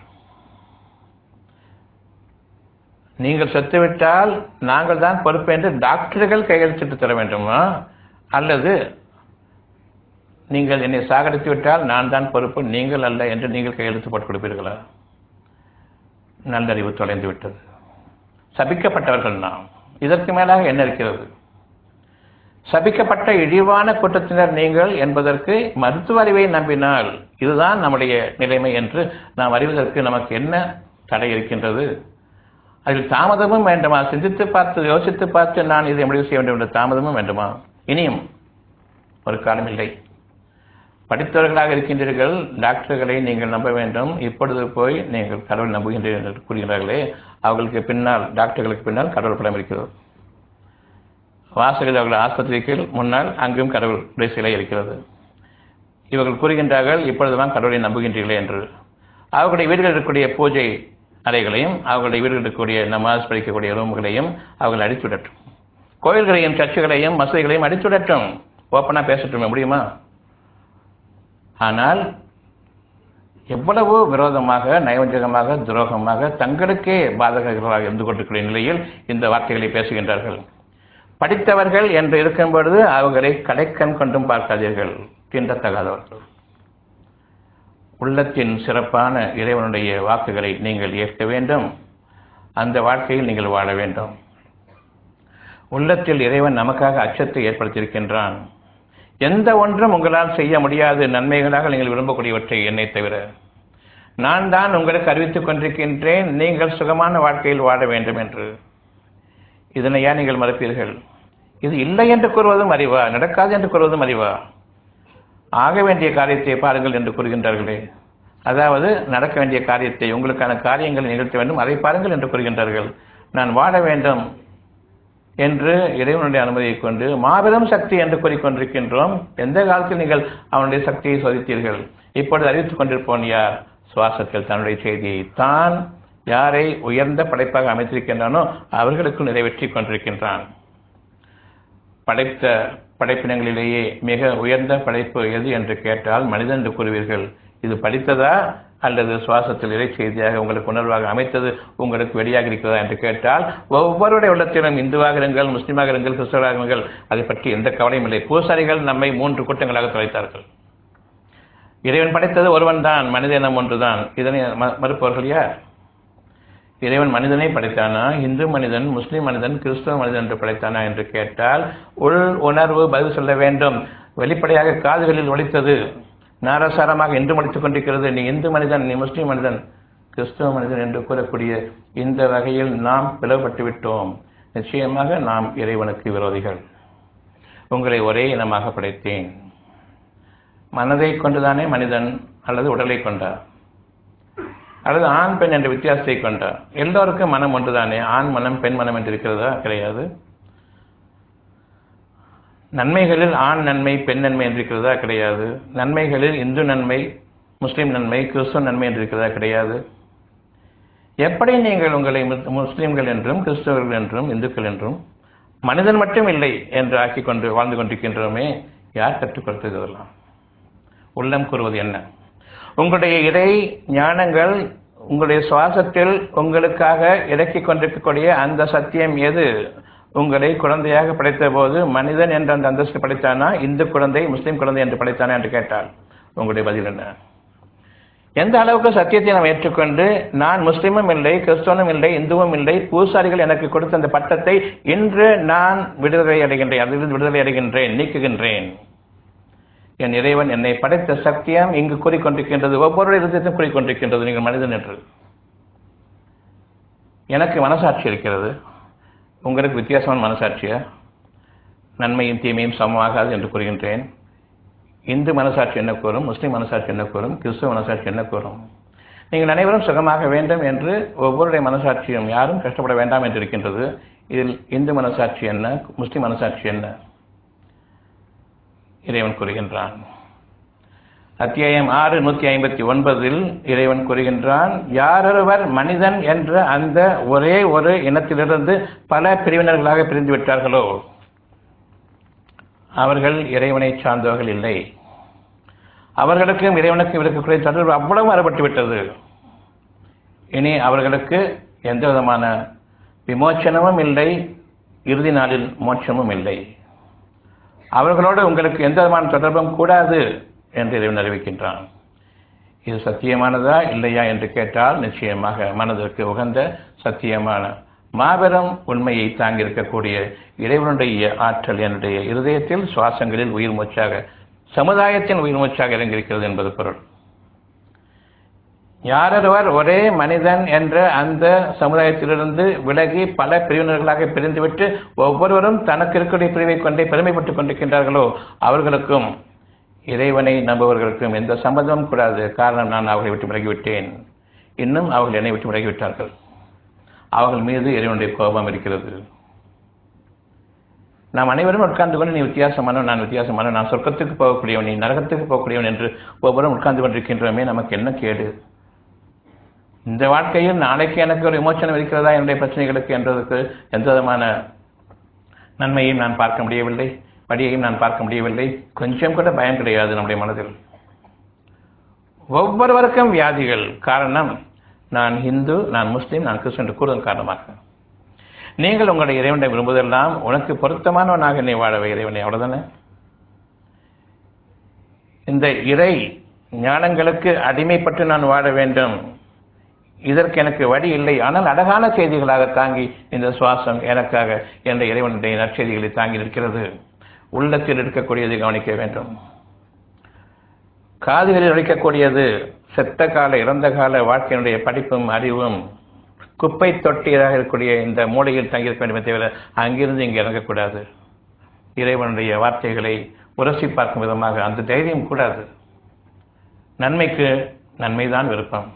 A: நீங்கள் செத்துவிட்டால் நாங்கள் தான் பொறுப்பு என்று டாக்டர்கள் கையெழுத்திட்டு தர வேண்டுமா, அல்லது நீங்கள் என்னை சாகடித்து விட்டால் நான் தான் பொறுப்பு, நீங்கள் அல்ல என்று நீங்கள் கையெழுத்து போட்டு கொடுப்பீர்களா? நல்லறிவு தொலைந்து விட்டது. சபிக்கப்பட்டவர்கள் நாம். இதற்கு மேலாக என்ன இருக்கிறது? சபிக்கப்பட்ட இழிவான கூட்டத்தினர் நீங்கள் என்பதற்கு மருத்துவ அறிவை நம்பினால் இதுதான் நம்முடைய நிலைமை என்று நாம் அறிவதற்கு நமக்கு என்ன தடை இருக்கின்றது? அதில் தாமதமும் வேண்டுமா? சிந்தித்து பார்த்து யோசித்து பார்த்து நான் இதை முடிவு செய்ய வேண்டும் என்ற தாமதமும் வேண்டுமா? இனியும் ஒரு காலம் இல்லை. படித்தவர்களாக இருக்கின்றீர்கள், டாக்டர்களை நீங்கள் நம்ப வேண்டும். இப்பொழுது போய் நீங்கள் கடவுள் நம்புகின்றீர்கள் என்று கூறுகிறார்களே, அவர்களுக்கு பின்னால், டாக்டர்களுக்கு பின்னால் கடவுள் படம் இருக்கிறது. வாசகர் அவர்கள் ஆஸ்பத்திரிக்கு முன்னால் அங்கும் கடவுளுடைய சிலை இருக்கிறது. இவர்கள் கூறுகின்றார்கள் இப்பொழுதுதான் கடவுளை நம்புகின்றீர்களே என்று. அவர்களுடைய வீடுகளில் இருக்கக்கூடிய பூஜை அறைகளையும், அவர்களுடைய வீடுகளில் இருக்கக்கூடிய நமாஸ் படிக்கக்கூடிய ரூம்களையும் அவர்கள் அடித்துவிடட்டும். கோயில்களையும், சர்ச்சுகளையும், மசூதிகளையும் அடித்துவிடட்டும். ஓப்பனா பேசட்டுமே, முடியுமா? ஆனால் எவ்வளவு விரோதமாக, நயவஞ்சகமாக, துரோகமாக, தங்களுக்கே பாதகர்களாக இருந்து கொண்டிருக்கிற நிலையில் இந்த வார்த்தைகளை பேசுகின்றார்கள். படித்தவர்கள் என்று இருக்கும் பொழுது அவர்களை கடைக்கண் கொண்டும் பார்க்காதீர்கள், தீண்டத்தகாதவர்கள். உள்ளத்தின் சிறப்பான இறைவனுடைய வாக்குகளை நீங்கள் ஏற்க வேண்டும். அந்த வாழ்க்கையில் நீங்கள் வாழ வேண்டும். உள்ளத்தில் இறைவன் நமக்காக அச்சத்தை ஏற்படுத்தியிருக்கின்றான். எந்த ஒன்றும் உங்களால் செய்ய முடியாது, நன்மைகளாக நீங்கள் விரும்பக்கூடியவற்றை என்னை தவிர நான் தான் உங்களுக்கு அறிவித்துக் கொண்டிருக்கின்றேன், நீங்கள் சுகமான வாழ்க்கையில் வாழ வேண்டும் என்று. இதனை ஏன் நீங்கள் மறுப்பீர்கள்? இது இல்லை என்று கூறுவதும் அறிவா, நடக்காது என்று கூறுவதும் அறிவா? ஆக வேண்டிய காரியத்தை பாருங்கள் என்று கூறுகின்றார்களே, அதாவது நடக்க வேண்டிய காரியத்தை, உங்களுக்கான காரியங்களை நிகழ்த்த வேண்டும், அதை பாருங்கள் என்று கூறுகின்றார்கள். நான் வாழ வேண்டும் என்று இறைவனுடைய அனுமதியை கொண்டு மாபெரும் சக்தி என்று கூறிக்கொண்டிருக்கின்றோம். எந்த காலத்தில் நீங்கள் அவனுடைய சக்தியை சோதித்தீர்கள்? இப்பொழுது அறிவித்துக் கொண்டிருப்போன் யார்? சுவாசத்தில் தன்னுடைய செய்தியை தான் யாரை உயர்ந்த படைப்பாக அமைத்திருக்கின்றானோ அவர்களுக்கு நிறைவேற்றி கொண்டிருக்கின்றான். படைத்த படைப்பினங்களிலேயே மிக உயர்ந்த படைப்பு எது என்று கேட்டால் மனிதன் என்று கூறுவீர்கள். இது படித்ததா அல்லது சுவாசத்தில் இறை செய்தியாக உங்களுக்கு உணர்வாக அமைத்தது உங்களுக்கு வெளியாக இருக்கிறதா என்று கேட்டால் ஒவ்வொருடைய உள்ளத்திலும் இந்துவாக இருங்கள், முஸ்லீமாக இருங்கள், கிறிஸ்தவராக இருங்கள், அதை பற்றி எந்த கவலையும் இல்லை. பூசாரிகள் நம்மை மூன்று கூட்டங்களாக தொலைத்தார்கள். இறைவன் படைத்தது ஒருவன் தான், மனித இனம் ஒன்றுதான். இதனை மறுப்பவர்கள் யார்? இறைவன் மனிதனை படைத்தானா? இந்து மனிதன், முஸ்லீம் மனிதன், கிறிஸ்தவ மனிதன் என்று படைத்தானா என்று கேட்டால் உள் உணர்வு பதில் சொல்ல வேண்டும். வெளிப்படையாக காதுகளில் ஒலித்தது, நாரசாரமாக இன்று முடித்துக் கொண்டிருக்கிறது. நீ இந்து மனிதன், நீ முஸ்லீம் மனிதன், கிறிஸ்தவ மனிதன் என்று கூறக்கூடிய இந்த வகையில் நாம் பிளவுபட்டு விட்டோம். நிச்சயமாக நாம் இறைவனுக்கு விரோதிகள். உங்களை ஒரே இனமாக படைத்தேன். மனதை கொண்டுதானே மனிதன் அல்லது உடலை கொண்டார், அல்லது ஆண் பெண் என்ற வித்தியாசத்தை கொண்டார். எல்லோருக்கும் மனம் ஒன்றுதானே. ஆண் மனம் பெண் மனம் என்று இருக்கிறதா? கிடையாது. நன்மைகளில் ஆண் நன்மை பெண் நன்மை என்று இருக்கிறதா? கிடையாது. நன்மைகளில் இந்து நன்மை முஸ்லிம் நன்மை கிறிஸ்துவ நன்மை என்று இருக்கிறதா? கிடையாது. எப்படி நீங்கள் உங்களை முஸ்லிம்கள் என்றும் கிறிஸ்தவர்கள் என்றும் இந்துக்கள் என்றும் மனிதன் மட்டும் இல்லை என்று ஆக்கிக் கொண்டு வாழ்ந்து கொண்டிருக்கின்றோமே, யார் கற்றுக் கொடுத்ததெல்லாம்? உள்ளம் கூறுவது என்ன? உங்களுடைய இறை ஞானங்கள் உங்களுடைய சுவாசத்தில் உங்களுக்காக இறக்கிக் கொண்டிருக்கக்கூடிய அந்த சத்தியம் எது? உங்களை குழந்தையாக படைத்த போது மனிதன் என்ற அந்த அந்தஸ்து படைத்தானா, இந்து குழந்தை முஸ்லிம் குழந்தை என்று படைத்தானா என்று கேட்டால் உங்களுடைய பதில் என்ன? எந்த அளவுக்கு சத்தியத்தை நாம் ஏற்றுக்கொண்டு நான் முஸ்லிமும் இல்லை கிறிஸ்தவனும் இல்லை இந்துவும் இல்லை, பூசாரிகள் எனக்கு கொடுத்த அந்த பட்டத்தை இன்று நான் விடுதலை அடைகின்றேன், அதிலிருந்து விடுதலை அடைகின்றேன், நீக்குகின்றேன். என் இறைவன் என்னை படைத்த சத்தியம் இங்கு கூறிக்கொண்டிருக்கின்றது, ஒவ்வொரு இடத்தையும் கூறிக்கொண்டிருக்கின்றது, நீங்கள் மனிதன் என்று. எனக்கு மனசாட்சி இருக்கிறது, உங்களுக்கு வித்தியாசமான மனசாட்சியா? நன்மையும் தீமையும் சமமாகாது என்று கூறுகின்றேன். இந்து மனசாட்சி என்ன கூறும், முஸ்லிம் மனசாட்சி என்ன கூறும், கிறிஸ்துவ மனசாட்சி என்ன கூறும்? நீங்கள் அனைவரும் சுகமாக வேண்டும் என்று ஒவ்வொருடைய மனசாட்சியும் யாரும் கஷ்டப்பட வேண்டாம் என்று இருக்கின்றது. இதில் இந்து மனசாட்சி என்ன, முஸ்லிம் மனசாட்சி என்ன? இறைவன் கூறுகின்றான். அத்தியாயம் ஆறு நூற்றி ஐம்பத்தி ஒன்பதில் இறைவன் கூறுகின்றான், யாரொருவர் மனிதன் என்ற அந்த ஒரே ஒரு இனத்திலிருந்து பல பிரிவினர்களாக பிரிந்து விட்டார்களோ அவர்கள் இறைவனை சார்ந்தவர்கள் இல்லை. அவர்களுக்கும் இறைவனுக்கும் இருக்கக்கூடிய தொடர்பு அவ்வளவு மாறுபட்டு விட்டது. இனி அவர்களுக்கு எந்த விதமான விமோச்சனமும் இல்லை, இறுதி நாளில் மோட்சமும் இல்லை. அவர்களோடு உங்களுக்கு எந்த விதமான தொடர்பும் கூடாது என்று இறைவன் அறிவிக்கின்றான். இது சத்தியமானதா இல்லையா என்று கேட்டால் நிச்சயமாக மனதிற்கு உகந்த சத்தியமான மாபெரும் உண்மையை தாங்கியிருக்கக்கூடிய இறைவனுடைய ஆற்றல் என்னுடைய இருதயத்தில் சுவாசங்களில் உயிர் மூச்சாக, சமுதாயத்தின் உயிர் மூச்சாக இறங்கியிருக்கிறது என்பது பொருள். யாரொருவர் ஒரே மனிதன் என்ற அந்த சமுதாயத்திலிருந்து விலகி பல பிரிவினர்களாக பிரிந்துவிட்டு ஒவ்வொருவரும் தனக்கு இருக்கக்கூடிய பிரிவை கொண்டே பெருமைப்பட்டுக் கொண்டிருக்கின்றார்களோ அவர்களுக்கும் இறைவனை நம்புவர்களுக்கும் எந்த சம்பந்தமும் கூடாது. காரணம், நான் அவர்களை விட்டு விலகிவிட்டேன். இன்னும் அவர்கள் என்னை விட்டு விலகிவிட்டார்கள். அவர்கள் மீது இறைவனுடைய கோபம் இருக்கிறது. நாம் அனைவரும் உட்கார்ந்து கொண்டு நீ வித்தியாசமானவன், நான் வித்தியாசமானவன், நான் சொர்க்கத்துக்கு போகக்கூடியவன், நீ நரகத்துக்கு போகக்கூடியவன் என்று ஒவ்வொருவரும் உட்கார்ந்து கொண்டிருக்கின்றோமே, நமக்கு என்ன கேடு? இந்த வாழ்க்கையில் நாளைக்கு எனக்கு ஒரு விமோச்சனம் இருக்கிறதா என்னுடைய பிரச்சனைகளுக்கு என்றதுக்கு எந்த விதமான நன்மையையும் நான் பார்க்க முடியவில்லை, வழியையும் நான் பார்க்க முடியவில்லை. கொஞ்சம் கூட பயம் கிடையாது நம்முடைய மனதில். ஒவ்வொருவருக்கும் வியாதிகள். காரணம், நான் இந்து, நான் முஸ்லீம், நான் கிறிஸ்தவன் என்று கூறுவதன் காரணமாக. நீங்கள் உங்களுடைய இறைவனை விரும்புவதெல்லாம் உனக்கு பொருத்தமானவனாக என்னை வாழவை இறைவனை, அவ்வளவுதானே. இந்த இறை ஞானங்களுக்கு அடிமைப்பட்டு நான் வாழ வேண்டும், இதற்கு எனக்கு வழி இல்லை. ஆனால் அழகான செய்திகளாக தாங்கி இந்த சுவாசம் எனக்காக என்ற இறைவனுடைய நற்செய்திகளை தாங்கி இருக்கிறது. உள்ளத்தில் இருக்கக்கூடியதை கவனிக்க வேண்டும். காதுகளில் அளிக்கக்கூடியது செத்த கால இறந்த கால வாழ்க்கையினுடைய படிப்பும் அறிவும் குப்பை தொட்டியாக இருக்கக்கூடிய இந்த மூலையில் தங்கியிருக்க வேண்டுமே தவிர அங்கிருந்து இங்கே இறங்கக்கூடாது. இறைவனுடைய வார்த்தைகளை உரசி பார்க்கும் விதமாக அந்த தைரியம் கூடாது. நன்மைக்கு நன்மைதான் விருப்பம்.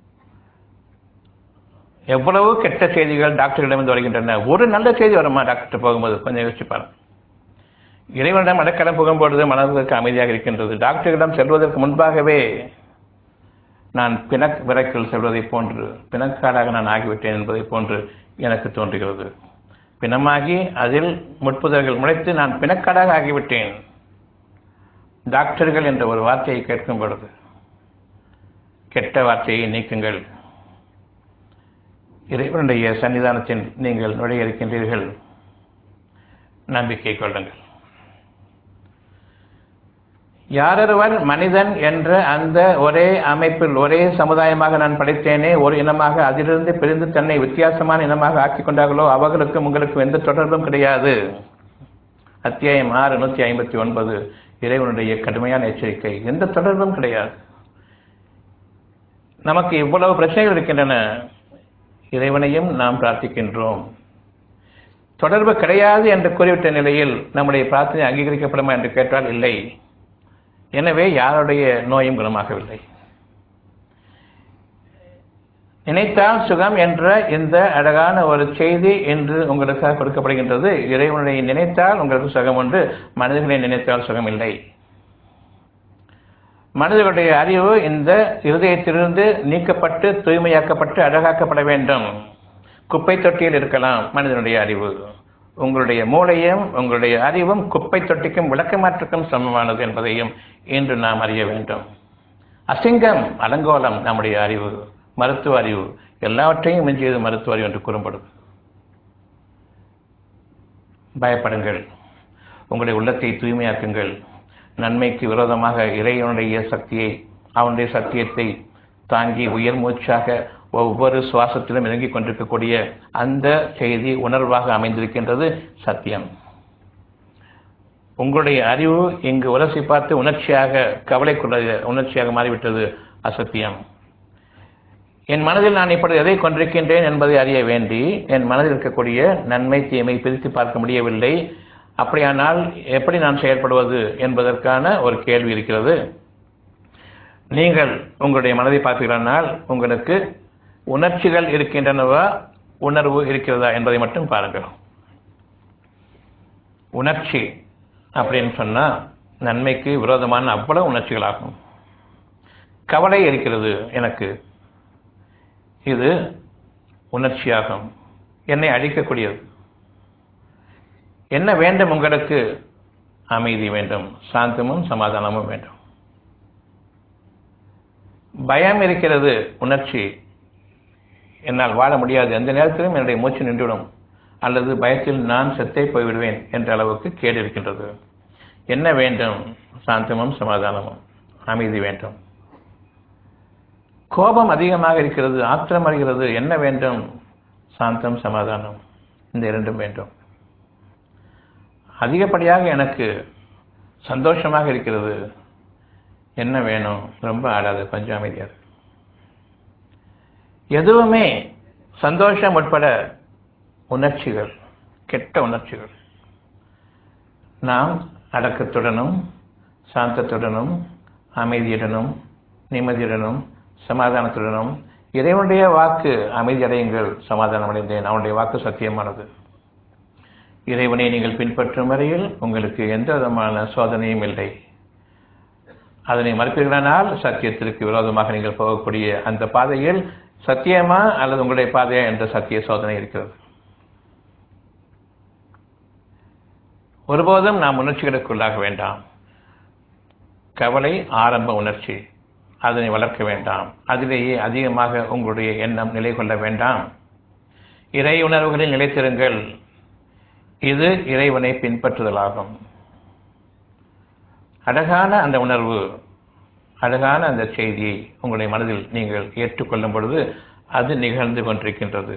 A: எவ்வளவு கெட்ட செய்திகள் டாக்டர்களிடமிருந்து வருகின்றன. ஒரு நல்ல செய்தி வருமா டாக்டர் போகும்போது? கொஞ்சம் யோசிப்பார். இறைவனிடம் அடக்கலம் புகும்பொழுது மனதிற்கு அமைதியாக இருக்கின்றது. டாக்டர்களிடம் செல்வதற்கு முன்பாகவே நான் பிணக் விரைக்கில் செல்வதை போன்று, பிணக்காடாக நான் ஆகிவிட்டேன் என்பதை போன்று எனக்கு தோன்றுகிறது. பிணமாகி அதில் முட்புதர்கள் முளைத்து நான் பிணக்காடாக ஆகிவிட்டேன். டாக்டர்கள் என்ற ஒரு வார்த்தையை கேட்கும் பொழுது கெட்ட வார்த்தையை நீக்குங்கள். இறைவனுடைய சன்னிதானத்தில் நீங்கள் நுழைய இருக்கின்றீர்கள். நம்பிக்கை கொள்ளுங்கள். யாரொருவர் மனிதன் என்ற அந்த ஒரே அமைப்பில் ஒரே சமுதாயமாக நான் படைத்தேனே, ஒரு இனமாக அதிலிருந்து பிரிந்து தன்னை வித்தியாசமான இனமாக ஆக்கிக் கொண்டார்களோ அவர்களுக்கும் உங்களுக்கும் எந்த தொடர்பும் கிடையாது. அத்தியாயம் ஆறு நூற்றி ஐம்பத்தி ஒன்பது இறைவனுடைய கடுமையான எச்சரிக்கை. எந்த தொடர்பும் கிடையாது. நமக்கு இவ்வளவு பிரச்சனைகள் இருக்கின்றன, இறைவனையும் நாம் பிரார்த்திக்கின்றோம். தொடர்பு கிடையாது என்று கூறிவிட்ட நிலையில் நம்முடைய பிரார்த்தனை அங்கீகரிக்கப்படுமா என்று கேட்டால் இல்லை. எனவே யாருடைய நோயும் குணமாகவில்லை. நினைத்தால் சுகம் என்ற இந்த அழகான ஒரு செய்தி இன்று உங்களுக்காக கொடுக்கப்படுகின்றது. இறைவனை நினைத்தால் உங்களுக்கு சுகம் உண்டு, மனிதர்களை நினைத்தால் சுகம் இல்லை. மனிதர்களுடைய அறிவு இந்த இருதயத்திலிருந்து நீக்கப்பட்டு தூய்மையாக்கப்பட்டு அழகாக்கப்பட வேண்டும். குப்பை தொட்டியில் இருக்கலாம் மனிதனுடைய அறிவு. உங்களுடைய மூளையும் உங்களுடைய அறிவும் குப்பை தொட்டிக்கும் விளக்கமாற்றுக்கும் சமமானது என்பதையும் இன்று நாம் அறிய வேண்டும். அசிங்கம் அலங்கோலம் நம்முடைய அறிவு, மருத்துவ அறிவு எல்லாவற்றையும் மிஞ்சியது மருத்துவ அறிவு என்று கூறப்படும். பயப்படுங்கள், உங்களுடைய உள்ளத்தை தூய்மையாக்குங்கள். நன்மைக்கு விரோதமாக இறைவனுடைய சக்தியை, அவனுடைய சத்தியத்தை தாங்கி உயர் மூச்சாக ஒவ்வொரு சுவாசத்திலும் இறங்கிக் கொண்டிருக்கக்கூடிய அந்த செய்தி உணர்வாக அமைந்திருக்கின்றது சத்தியம். உங்களுடைய அறிவு இங்கு உரசி பார்த்து உணர்ச்சியாக கவலைக்குரிய உணர்ச்சியாக மாறிவிட்டது அசத்தியம். என் மனதில் நான் இப்படி எதை கொண்டிருக்கின்றேன் என்பதை அறிய வேண்டி என் மனதில் இருக்கக்கூடிய நன்மை தீமை பிரித்து பார்க்க முடியவில்லை. அப்படியானால் எப்படி நான் செயல்படுவது என்பதற்கான ஒரு கேள்வி இருக்கிறது. நீங்கள் உங்களுடைய மனதை பார்த்தீர்களானால் உங்களுக்கு உணர்ச்சிகள் இருக்கின்றனவா, உணர்வு இருக்கிறதா என்பதை மட்டும் பாருங்கள். உணர்ச்சி அப்படின்னு சொன்னா நன்மைக்கு விரோதமான அவ்வளவு உணர்ச்சிகளாகும். கவலை இருக்கிறது எனக்கு, இது உணர்ச்சியாகும், என்னை அழிக்கக்கூடியது. என்ன வேண்டும் உங்களுக்கு? அமைதி வேண்டும், சாந்தமும் சமாதானமும் வேண்டும். பயம் இருக்கிறது, உணர்ச்சி, என்னால் வாழ முடியாது, எந்த நேரத்திலும் என்னுடைய மூச்சு நின்றுவிடும் அல்லது பயத்தில் நான் செத்தே போய்விடுவேன் என்ற அளவுக்கு கேடு இருக்கின்றது. என்ன வேண்டும்? சாந்தமும் சமாதானமும், அமைதி வேண்டும். கோபம் அதிகமாக இருக்கிறது, ஆத்திரம் வருகிறது, என்ன வேண்டும்? சாந்தம் சமாதானம், இந்த இரண்டும் வேண்டும். அதிகப்படியாக எனக்கு சந்தோஷமாக இருக்கிறது, என்ன வேணும்? ரொம்ப ஆடாது, கொஞ்சம் அமைதியாது. எதுவுமே சந்தோஷம் உட்பட உணர்ச்சிகள், கெட்ட உணர்ச்சிகள். நாம் அடக்கத்துடனும் சாந்தத்துடனும் அமைதியுடனும் நிம்மதியுடனும் சமாதானத்துடனும் இறைவனுடைய வாக்கு அமைதி அடையுங்கள், சமாதானம் அடைந்தேன், அவனுடைய வாக்கு சத்தியமானது. இறைவனை நீங்கள் பின்பற்றும் வரையில் உங்களுக்கு எந்த விதமான சோதனையும் இல்லை. அதனை மறுப்பீர்களானால் சத்தியத்திற்கு விரோதமாக நீங்கள் போகக்கூடிய அந்த பாதையில் சத்தியமா அல்லது உங்களுடைய பாதையா என்ற சத்திய சோதனை இருக்கிறது. ஒருபோதும் நாம் உணர்ச்சிகளுக்குள்ளாக வேண்டாம். கவலை ஆரம்ப உணர்ச்சி, அதனை வளர்க்க வேண்டாம். அதிலேயே அதிகமாக உங்களுடைய எண்ணம் நிலை கொள்ள வேண்டாம். இறை உணர்வுகளில் நிலைத்திருங்கள். இது இறைவனை பின்பற்றுதலாகும். அழகான அந்த உணர்வு, அழகான அந்த செய்தியை உங்களுடைய மனதில் நீங்கள் ஏற்றுக்கொள்ளும் பொழுது அது நிகழ்ந்து கொண்டிருக்கின்றது.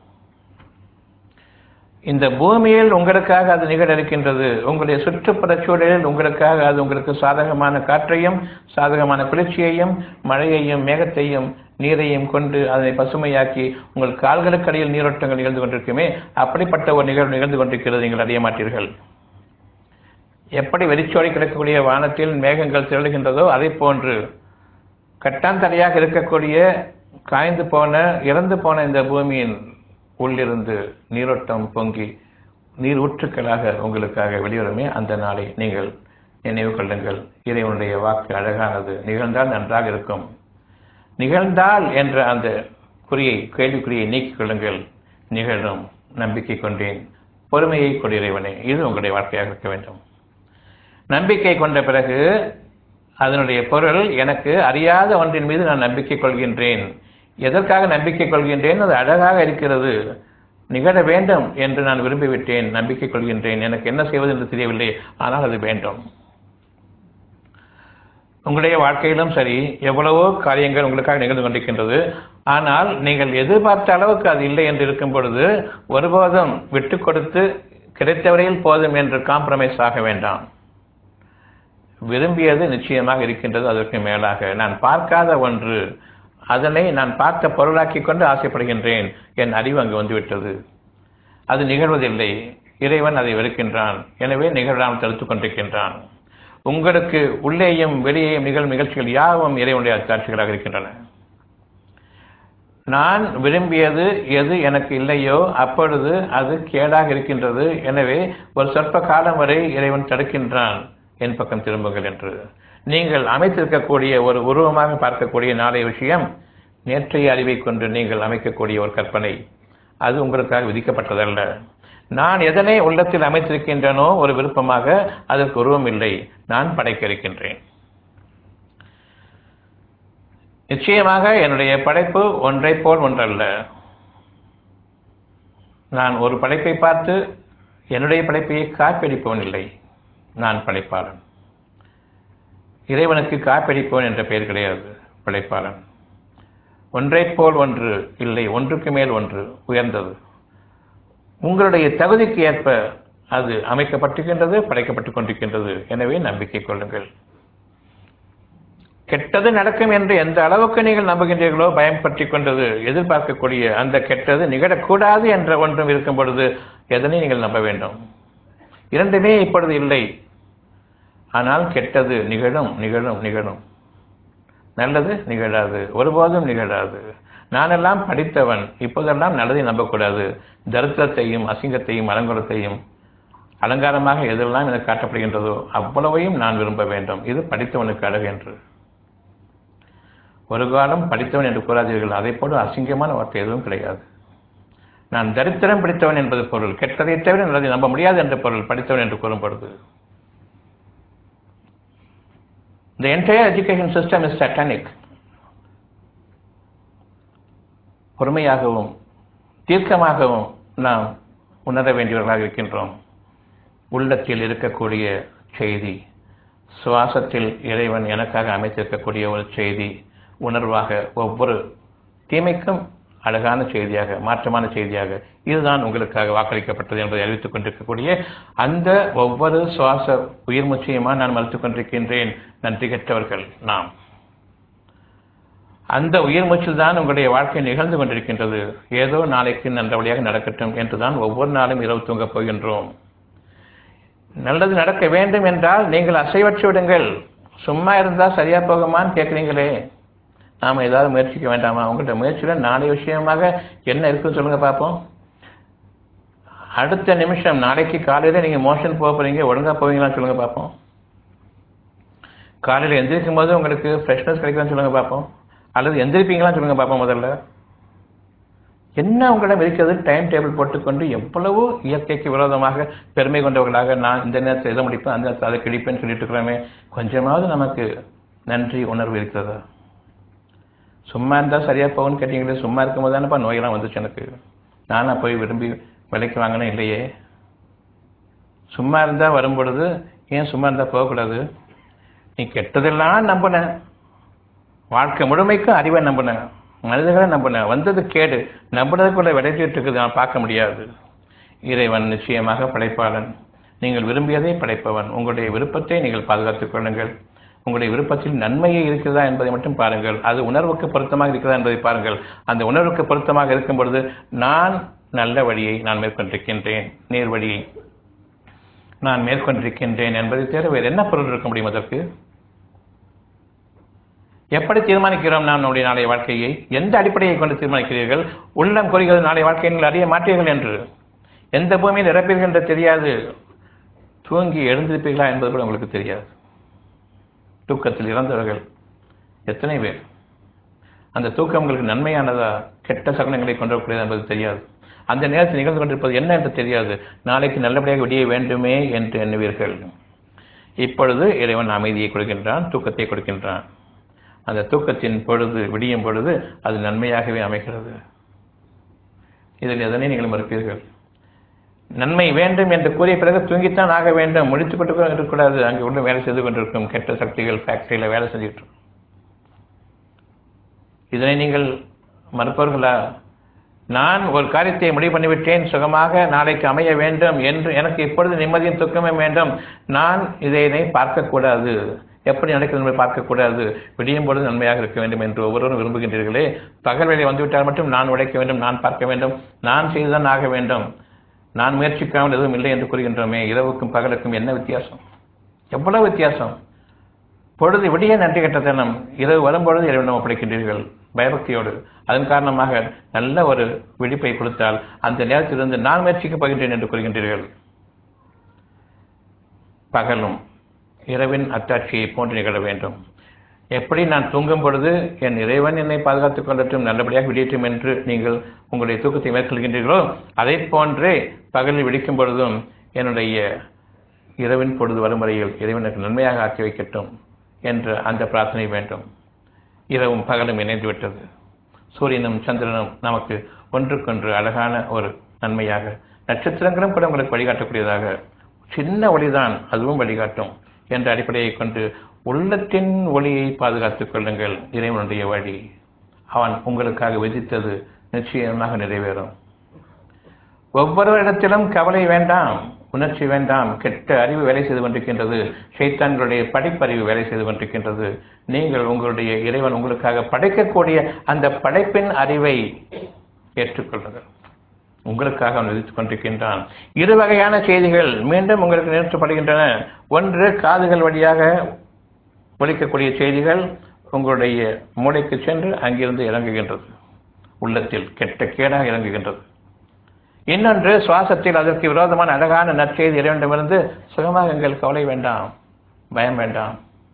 A: இந்த பூமியில் உங்களுக்காக அது நிகழ இருக்கின்றது. உங்களுடைய சுற்றுப்புற சூழலில் உங்களுக்காக அது உங்களுக்கு சாதகமான காற்றையும் சாதகமான குளிர்ச்சியையும் மழையையும் மேகத்தையும் நீரையும் கொண்டு அதனை பசுமையாக்கி உங்கள் கால்களுக்கு அடியில் நீரோட்டங்கள் நிகழ்ந்து கொண்டிருக்குமே, அப்படிப்பட்ட ஒரு நிகழ்வு நிகழ்ந்து கொண்டிருக்கிறது, நீங்கள் அறிய மாட்டீர்கள். எப்படி வெறிச்சோடி கிடக்கக்கூடிய வானத்தில் மேகங்கள் திரளுகின்றதோ அதை போன்று கட்டாந்தரையாக இருக்கக்கூடிய காய்ந்து போன இறந்து போன இந்த பூமியின் உள்ளிருந்து நீரோட்டம் பொங்கி நீர் ஊற்றுக்களாக உங்களுக்காக வெளிவருமே, அந்த நாளை நீங்கள் நினைவு கொள்ளுங்கள். இறைவனுடைய வாக்கு அழகானது. நிகழ்ந்தால் நன்றாக இருக்கும். நிகழ்ந்தால் என்ற அந்த குறியை கேள்விக்குறியை நீக்கிக் கொள்ளுங்கள். நிகழும், நம்பிக்கை கொண்டேன், பொறுமையை கொண்டு இறைவனே, இது உங்களுடைய வாழ்க்கையாக இருக்க வேண்டும். நம்பிக்கை கொண்ட பிறகு அதனுடைய பொருள், எனக்கு அறியாத ஒன்றின் மீது நான் நம்பிக்கை கொள்கின்றேன். எதற்காக நம்பிக்கை கொள்கின்றேன்? அது அழகாக இருக்கிறது, நிகழ வேண்டும் என்று நான் விரும்பிவிட்டேன், நம்பிக்கை கொள்கின்றேன். எனக்கு என்ன செய்வது என்று தெரியவில்லை, ஆனால் அது வேண்டும். உங்களுடைய வாழ்க்கையிலும் சரி, எவ்வளவோ காரியங்கள் உங்களுக்காக நிகழ்ந்து கொண்டிருக்கின்றது. ஆனால் நீங்கள் எதிர்பார்த்த அளவுக்கு அது இல்லை என்று இருக்கும் பொழுது ஒருபோதும் விட்டு கொடுத்து கிடைத்தவரையில் போதும் என்று காம்ப்ரமைஸ் ஆக வேண்டாம். விரும்பியது நிச்சயமாக இருக்கின்றது, அதற்கு மேலாக நான் பார்க்காத ஒன்று, அதனை நான் பார்த்த பொருளாக்கி கொண்டு ஆசைப்படுகின்றேன். என் அறிவு அங்கு வந்துவிட்டது. அது நிகழ்வதில்லை. இறைவன் அதை வெறுக்கின்றான். எனவே நிகழாமல் தடுத்துக் கொண்டிருக்கின்றான். உங்களுக்கு உள்ளேயும் வெளியேயும் நிகழும் நிகழ்ச்சிகள் யாவும் இறைவனுடைய காட்சிகளாக இருக்கின்றன. நான் விரும்பியது எது எனக்கு இல்லையோ அப்பொழுது அது கேடாக இருக்கின்றது. எனவே ஒரு சொற்ப காலம் வரை இறைவன் தடுக்கின்றான், என் பக்கம் திரும்புங்கள் என்று. நீங்கள் அமைத்திருக்கக்கூடிய ஒரு உருவமாக பார்க்கக்கூடிய நாளைய விஷயம் நேற்றைய அறிவை கொண்டு நீங்கள் அமைக்கக்கூடிய ஒரு கற்பனை. அது உங்களுக்காக விதிக்கப்பட்டதல்ல. நான் எதனை உள்ளத்தில் அமைத்திருக்கின்றனோ ஒரு விருப்பமாக, அதற்கு உருவம் இல்லை. நான் படைக்க இருக்கின்றேன். நிச்சயமாக என்னுடைய படைப்பு ஒன்றை போல் ஒன்றல்ல. நான் ஒரு படைப்பை பார்த்து என்னுடைய படைப்பையை காப்பீடிப்பவன் இல்லை. நான் படைப்பாளன். இறைவனுக்கு காப்பீடிப்பவன் என்ற பெயர் கிடையாது. படைப்பாளன். ஒன்றை போல் ஒன்று இல்லை, ஒன்றுக்கு மேல் ஒன்று உயர்ந்தது. உங்களுடைய தகுதிக்கு ஏற்ப அது அமைக்கப்பட்டிருக்கின்றது, படைக்கப்பட்டுக் கொண்டிருக்கின்றது. எனவே நம்பிக்கை கொள்ளுங்கள். கெட்டது நடக்கும் என்று எந்த அளவுக்கு நீங்கள் நம்புகின்றீர்களோ, பயம் பற்றி கொண்டது எதிர்பார்க்கக்கூடிய அந்த கெட்டது நிகழக்கூடாது என்ற ஒன்றும் இருக்கும் பொழுது எதனை நீங்கள் நம்ப வேண்டும்? இரண்டுமே இப்பொழுது இல்லை. ஆனால் கெட்டது நிகழும் நிகழும் நிகழும் நல்லது நிகழாது, ஒருபோதும் நிகழாது. நானெல்லாம் படித்தவன், இப்போதெல்லாம் நல்லதை நம்பக்கூடாது. தரித்திரத்தையும் அசிங்கத்தையும் அலங்கோலத்தையும் அலங்காரமாக எதெல்லாம் எனக்கு காட்டப்படுகின்றதோ அவ்வளவையும் நான் விரும்ப வேண்டும். இது படித்தவனுக்கு அழகு என்று. ஒரு காலம் படித்தவன் என்று கூறாதீர்கள். அதை போல அசிங்கமான வார்த்தை எதுவும் கிடையாது. நான் தரித்திரம் படித்தவன் என்பது பொருள். கெட்டதை தவிர நல்லதை நம்ப முடியாது என்ற பொருள் படித்தவன் என்று கூறும் பொழுது. The entire education system is satanic. பொறுமையாகவும் தீர்க்கமாகவும் நாம் உணர வேண்டியவர்களாக இருக்கின்றோம். உள்ளத்தில் இருக்கக்கூடிய செய்தி, சுவாசத்தில் இறைவன் எனக்காக அமைத்திருக்கக்கூடிய ஒரு செய்தி, உணர்வாக ஒவ்வொரு தீமைக்கும் அழகான செய்தியாக, மாற்றமான செய்தியாக இதுதான் உங்களுக்காக வாக்களிக்கப்பட்டது என்பதை அறிவித்துக் கொண்டிருக்கக்கூடிய அந்த ஒவ்வொரு சுவாச உயிர் மூச்சையுமா நான் மறுத்துக் கொண்டிருக்கின்றேன். நன்றி கெட்டவர்கள் நாம். அந்த உயிர் மூச்சில் தான் உங்களுடைய வாழ்க்கை நிகழ்ந்து கொண்டிருக்கின்றது. ஏதோ நாளைக்கு நல்லபடியாக நடக்கட்டும் என்றுதான் ஒவ்வொரு நாளும் இரவு தூங்கப் போகின்றோம். நல்லது நடக்க வேண்டும் என்றால் நீங்கள் அசைவற்று விடுங்கள். சும்மா இருந்தால் சரியா போகுமான்னு கேட்குறீங்களே, நாம் ஏதாவது முயற்சிக்க வேண்டாமா? உங்கள்கிட்ட முயற்சியில் நாளைய விஷயமாக என்ன இருக்குன்னு சொல்லுங்க பார்ப்போம். அடுத்த நிமிஷம் நாளைக்கு காலையில் நீங்கள் மோஷன் போக போறீங்க, ஒழுங்கா போவீங்களான்னு சொல்லுங்க பார்ப்போம். காலையில் எந்திரிக்கும் போது உங்களுக்கு ஃப்ரெஷ்னஸ் கிடைக்குதான்னு சொல்லுங்க பார்ப்போம். அல்லது எந்திரிப்பீங்களான்னு சொல்லுங்க பார்ப்போம். முதல்ல என்ன உங்களிடம் இருக்கிறது? டைம் டேபிள் போட்டுக்கொண்டு எவ்வளவு இயற்கைக்கு விரோதமாக பெருமை கொண்டவர்களாக நான் இந்த நேரத்தில் எதை முடிப்பேன், அந்த நேரத்தில் அதை கிழிப்பேன்னு சொல்லிட்டு இருக்கிறோமே. கொஞ்சமாவது நமக்கு நன்றி உணர்வு இருக்கிறதா? சும்மா இருந்தால் சரியா போகும்னு கேட்டீங்களே, சும்மா இருக்கும் போது தானேப்பா நோயெல்லாம் வந்துச்சு எனக்கு. நானா போய் விரும்பி விலைக்கு வாங்கினேன் இல்லையே. சும்மா இருந்தால் வரும் பொழுது ஏன் சும்மா இருந்தால் போகக்கூடாது? நீ கெட்டதெல்லாம் நம்பின, வாழ்க்கை முழுமைக்கும் அறிவை நம்பின, மனிதர்களை நம்பின, வந்தது கேடு, நம்பினதுக்குள்ள விளைச்சிட்டு இருக்குது, நான் பார்க்க முடியாது. இறைவன் நிச்சயமாக படைப்பாளன். நீங்கள் விரும்பியதை படைப்பவன். உங்களுடைய விருப்பத்தை நீங்கள் பாதுகாத்துக் கொள்ளுங்கள். உங்களுடைய விருப்பத்தில் நன்மையே இருக்கிறதா என்பதை மட்டும் பாருங்கள். அது உணர்வுக்கு பொருத்தமாக இருக்கிறதா என்பதை பாருங்கள். அந்த உணர்வுக்கு பொருத்தமாக இருக்கும் பொழுது நான் நல்ல வழியை நான் மேற்கொண்டிருக்கின்றேன், நேர் வழியை நான் மேற்கொண்டிருக்கின்றேன் என்பதை தவிர வேறு என்ன பொருள் இருக்க முடியும்? அதற்கு எப்படி தீர்மானிக்கிறோம் நாம் நம்முடைய நாளைய வாழ்க்கையை? எந்த அடிப்படையை கொண்டு தீர்மானிக்கிறீர்கள்? உள்ளம் கூறுகிறது நாளைய வாழ்க்கையை நீங்கள் அறிய மாட்டீர்கள் என்று. எந்த பூமியில் இறப்பீர்கள் என்று தெரியாது. தூங்கி எழுந்திருப்பீர்களா என்பது கூட உங்களுக்கு தெரியாது. தூக்கத்தில் இறந்தவர்கள் எத்தனை பேர்? அந்த தூக்கம் உங்களுக்கு நன்மையானதா, கெட்ட சகுனங்களை கொண்டிருக்கிறது என்பது தெரியாது. அந்த நேரத்தில் நிகழ்ந்து கொண்டிருப்பது என்ன என்று தெரியாது. நாளைக்கு நல்லபடியாக விடிய வேண்டுமே என்று எண்ணுவீர்கள். இப்பொழுது இறைவன் அமைதியை கொடுக்கின்றான், தூக்கத்தை கொடுக்கின்றான். அந்த தூக்கத்தின் பொழுது, விடியும் பொழுது அது நன்மையாகவே அமைகிறது. இதில் எதனை நீங்கள் மறுப்பீர்கள்? நன்மை வேண்டும் என்று கூறிய பிறகு தூங்கித்தான் ஆக வேண்டும், முடித்துக் கொண்டு இருக்கக்கூடாது. அங்கே உள்ள வேலை செய்து கொண்டிருக்கும் கெட்ட சக்திகள் ஃபேக்டரியில் வேலை செஞ்சுட்டு. இதனை நீங்கள் மறுப்பவர்களா? நான் ஒரு காரியத்தை முடிவு பண்ணிவிட்டேன், சுகமாக நாளைக்கு அமைய வேண்டும் என்று, எனக்கு இப்பொழுது நிம்மதியின் துக்கமே வேண்டும், நான் இதனை பார்க்கக்கூடாது, எப்படி நடக்கிறது என்பதை பார்க்கக்கூடாது, விடியும் பொழுது நன்மையாக இருக்க வேண்டும் என்று ஒவ்வொருவரும் விரும்புகின்றீர்களே. பகல் வேலை வந்துவிட்டால் மட்டும் நான் உழைக்க வேண்டும், நான் பார்க்க வேண்டும், நான் செய்துதான் ஆக வேண்டும், நான் முயற்சிக்காமல் எதுவும் இல்லை என்று கூறுகின்றோமே. இரவுக்கும் பகலுக்கும் என்ன வித்தியாசம்? எவ்வளவு வித்தியாசம்! பொழுது விடிய நன்றி கெட்ட தினம், இரவு வரும்பொழுது இறைவனிடம் ஒப்படைக்கின்றீர்கள் பயபக்தியோடு. அதன் காரணமாக நல்ல ஒரு விழிப்பை கொடுத்தால் அந்த நேரத்திலிருந்து நான் முயற்சிக்கப் போகின்றேன் என்று கூறுகின்றீர்கள். பகலும் இரவின் அத்தாட்சியை போன்று நிகழ வேண்டும். எப்படி நான் தூங்கும் பொழுது என் இறைவன் என்னை பாதுகாத்துக் கொள்ளட்டும், நல்லபடியாக விடியட்டும் என்று நீங்கள் உங்களுடைய தூக்கத்தை மேற்கொள்கின்றீர்களோ, அதை போன்றே பகலில் விடிக்கும் பொழுதும் என்னுடைய இரவின் பொழுது வரும் வரையில் இறைவனுக்கு நன்மையாக ஆக்கி வைக்கட்டும் என்ற அந்த பிரார்த்தனை வேண்டும். இரவும் பகலும் இணைந்துவிட்டது. சூரியனும் சந்திரனும் நமக்கு ஒன்றுக்கொன்று அழகான ஒரு நன்மையாக, நட்சத்திரங்களும் கூட உங்களுக்கு வழிகாட்டக்கூடியதாக, சின்ன ஒளிதான் அதுவும் வழிகாட்டும் என்ற அடிப்படையை கொண்டு உள்ளத்தின் ஒளியை பாதுகாத்துக் கொள்ளுங்கள். இறைவனுடைய வழி அவன் உங்களுக்காக விதித்தது நிச்சயமாக நிறைவேறும். ஒவ்வொரு இடத்திலும் கவலை வேண்டாம், உணர்ச்சி வேண்டாம். கெட்ட அறிவு வேலை செய்து கொண்டிருக்கின்றது, ஷைத்தான்களுடைய படிப்பறிவு வேலை செய்து கொண்டிருக்கின்றது. நீங்கள் உங்களுடைய இறைவன் உங்களுக்காக படைக்கக்கூடிய அந்த படைப்பின் அறிவை ஏற்றுக்கொள்ளுங்கள். உங்களுக்காக அவன் விதித்துக் கொண்டிருக்கின்றான். இரு வகையான செய்திகள் மீண்டும் உங்களுக்கு நிறுத்தப்படுகின்றன. ஒன்று, காதுகள் வழியாக ஒலிக்கக்கூடிய செய்திகள் உங்களுடைய மூளைக்கு சென்று அங்கிருந்து இறங்குகின்றது, உள்ளத்தில் கெட்ட கேடாக இறங்குகின்றது. இன்னொன்று, சுவாசத்தில் அதற்கு விரோதமான அழகான நற்செய்தி இறைவனிடமிருந்து, சுகமாக எங்கள் கவலை வேண்டாம், பயம் வேண்டாம்.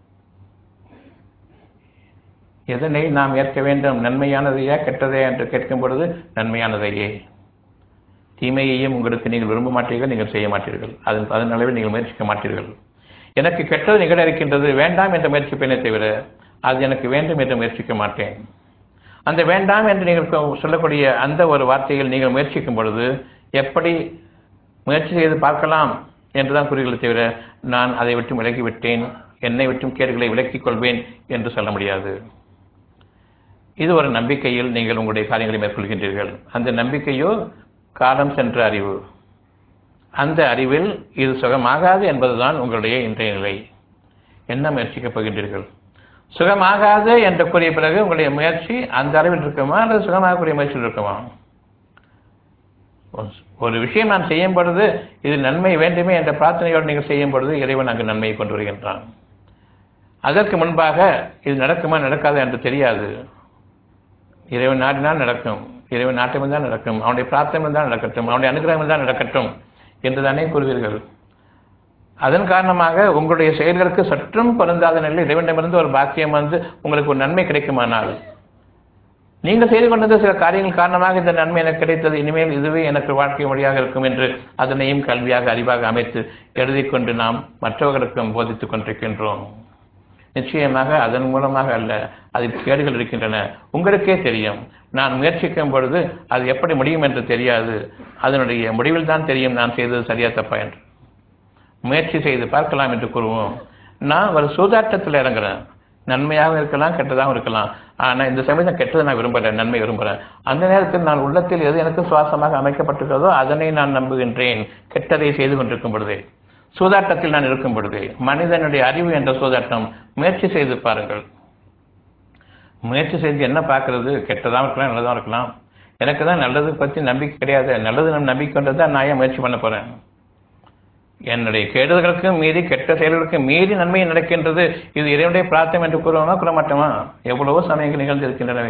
A: எதனை நாம் ஏற்க வேண்டும்? நன்மையானதையா கெட்டதையா என்று கேட்கும் பொழுது நன்மையானதையே. தீமையையும் உங்களுக்கு நீங்கள் விரும்ப மாட்டீர்கள், நீங்கள் செய்ய மாட்டீர்கள், அதன் அதன் அளவில் நீங்கள் முயற்சிக்க மாட்டீர்கள். எனக்கு கெட்டது நிகழ இருக்கின்றது, வேண்டாம் என்று முயற்சிப்பேனே தவிர அது எனக்கு வேண்டும் என்று முயற்சிக்க மாட்டேன். அந்த வேண்டாம் என்று நீங்கள் சொல்லக்கூடிய அந்த ஒரு வார்த்தையில் நீங்கள் முயற்சிக்கும் பொழுது எப்படி முயற்சி செய்து பார்க்கலாம் என்றுதான் கூறுகளை தவிர நான் அதை விட்டு விலகிவிட்டேன், என்னை விட்டும் கேடுகளை விலக்கிக் கொள்வேன் என்று சொல்ல முடியாது. இது ஒரு நம்பிக்கையில் நீங்கள் உங்களுடைய காரியங்களை மேற்கொள்கின்றீர்கள். அந்த நம்பிக்கையோ காலம் சென்ற அறிவு. அந்த அறிவில் இது சுகமாகாது என்பதுதான் உங்களுடைய இன்றைய நிலை. என்ன முயற்சிக்கப் போகின்றீர்கள்? சுகமாகாது என்று கூறிய பிறகு உங்களுடைய முயற்சி அந்த அளவில் இருக்குமா அல்லது சுகமாகக்கூடிய முயற்சியில் இருக்குமா? ஒரு விஷயம் நான் செய்யும் பொழுது இது நன்மை வேண்டுமே என்ற பிரார்த்தனையோடு நீங்கள் செய்யும் பொழுது இறைவன் அங்கு நன்மையை கொண்டு வருகின்றான். அதற்கு முன்பாக இது நடக்குமா நடக்காது என்று தெரியாது. இறைவன் நாடினால் நடக்கும், இறைவன் நாட்டம் தான் நடக்கும், அவனுடைய பிரார்த்தனை தான் நடக்கட்டும், அவனுடைய அனுகிரகம் தான் நடக்கட்டும் என்று தானே கூறுவீர்கள். அதன் காரணமாக உங்களுடைய செயல்களுக்கு சற்றும் பொருந்தாத நிலையில் இறைவனிடமிருந்து ஒரு பாக்கியம் வந்து உங்களுக்கு ஒரு நன்மை கிடைக்குமானால், நீங்கள் செய்து கொண்டது சில காரியங்கள் காரணமாக இந்த நன்மை எனக்கு கிடைத்தது, இனிமேல் இதுவே எனக்கு வாழ்க்கை மொழியாக இருக்கும் என்று அதனையும் கல்வியாக அறிவாக அமைத்து எழுதி கொண்டு நாம் மற்றவர்களுக்கும் போதித்துக் கொண்டிருக்கின்றோம். நிச்சயமாக அதன் மூலமாக அல்ல, அதில் கேடுகள் இருக்கின்றன. உங்களுக்கே தெரியும். நான் முயற்சிக்கும் பொழுது அது எப்படி முடியும் என்று தெரியாது, அதனுடைய முடிவில் தான் தெரியும் நான் செய்தது சரியா தப்பா என்று. முயற்சி செய்து பார்க்கலாம் என்று கூறுவோம். நான் ஒரு சூதாட்டத்தில் இறங்குறேன், நன்மையாக இருக்கலாம் கெட்டதாக இருக்கலாம், ஆனால் இந்த சமயம் கெட்டதை நான் விரும்புகிறேன், நன்மை விரும்புகிறேன். அந்த நேரத்தில் நான் உள்ளத்தில் எது எனக்கு சுவாசமாக அமைக்கப்பட்டிருக்கிறதோ அதனை நான் நம்புகின்றேன். கெட்டதை செய்து கொண்டிருக்கும் பொழுதே, சூதாட்டத்தில் நான் இருக்கும் பொழுது, மனிதனுடைய அறிவு என்ற சூதாட்டம். முயற்சி செய்து பாருங்கள். முயற்சி செய்து என்ன பார்க்கறது? கெட்டதாக இருக்கலாம், நல்லதாக இருக்கலாம். எனக்கு தான் நல்லது பற்றி நம்பிக்கை கிடையாது. நல்லது நம்ம நம்பிக்கை கொண்டது தான் நான் ஏன் முயற்சி பண்ண போறேன்? என்னுடைய கெடுதல்களுக்கும் மீறி கெட்ட செயல்களுக்கும் மீறி நன்மை நடக்கின்றது. இது இறைவனுடைய பிரார்த்தனை என்று கூறுவோமா கூறமாட்டோமா? எவ்வளவோ சமயங்கள் நிகழ்ந்திருக்கின்றனவே.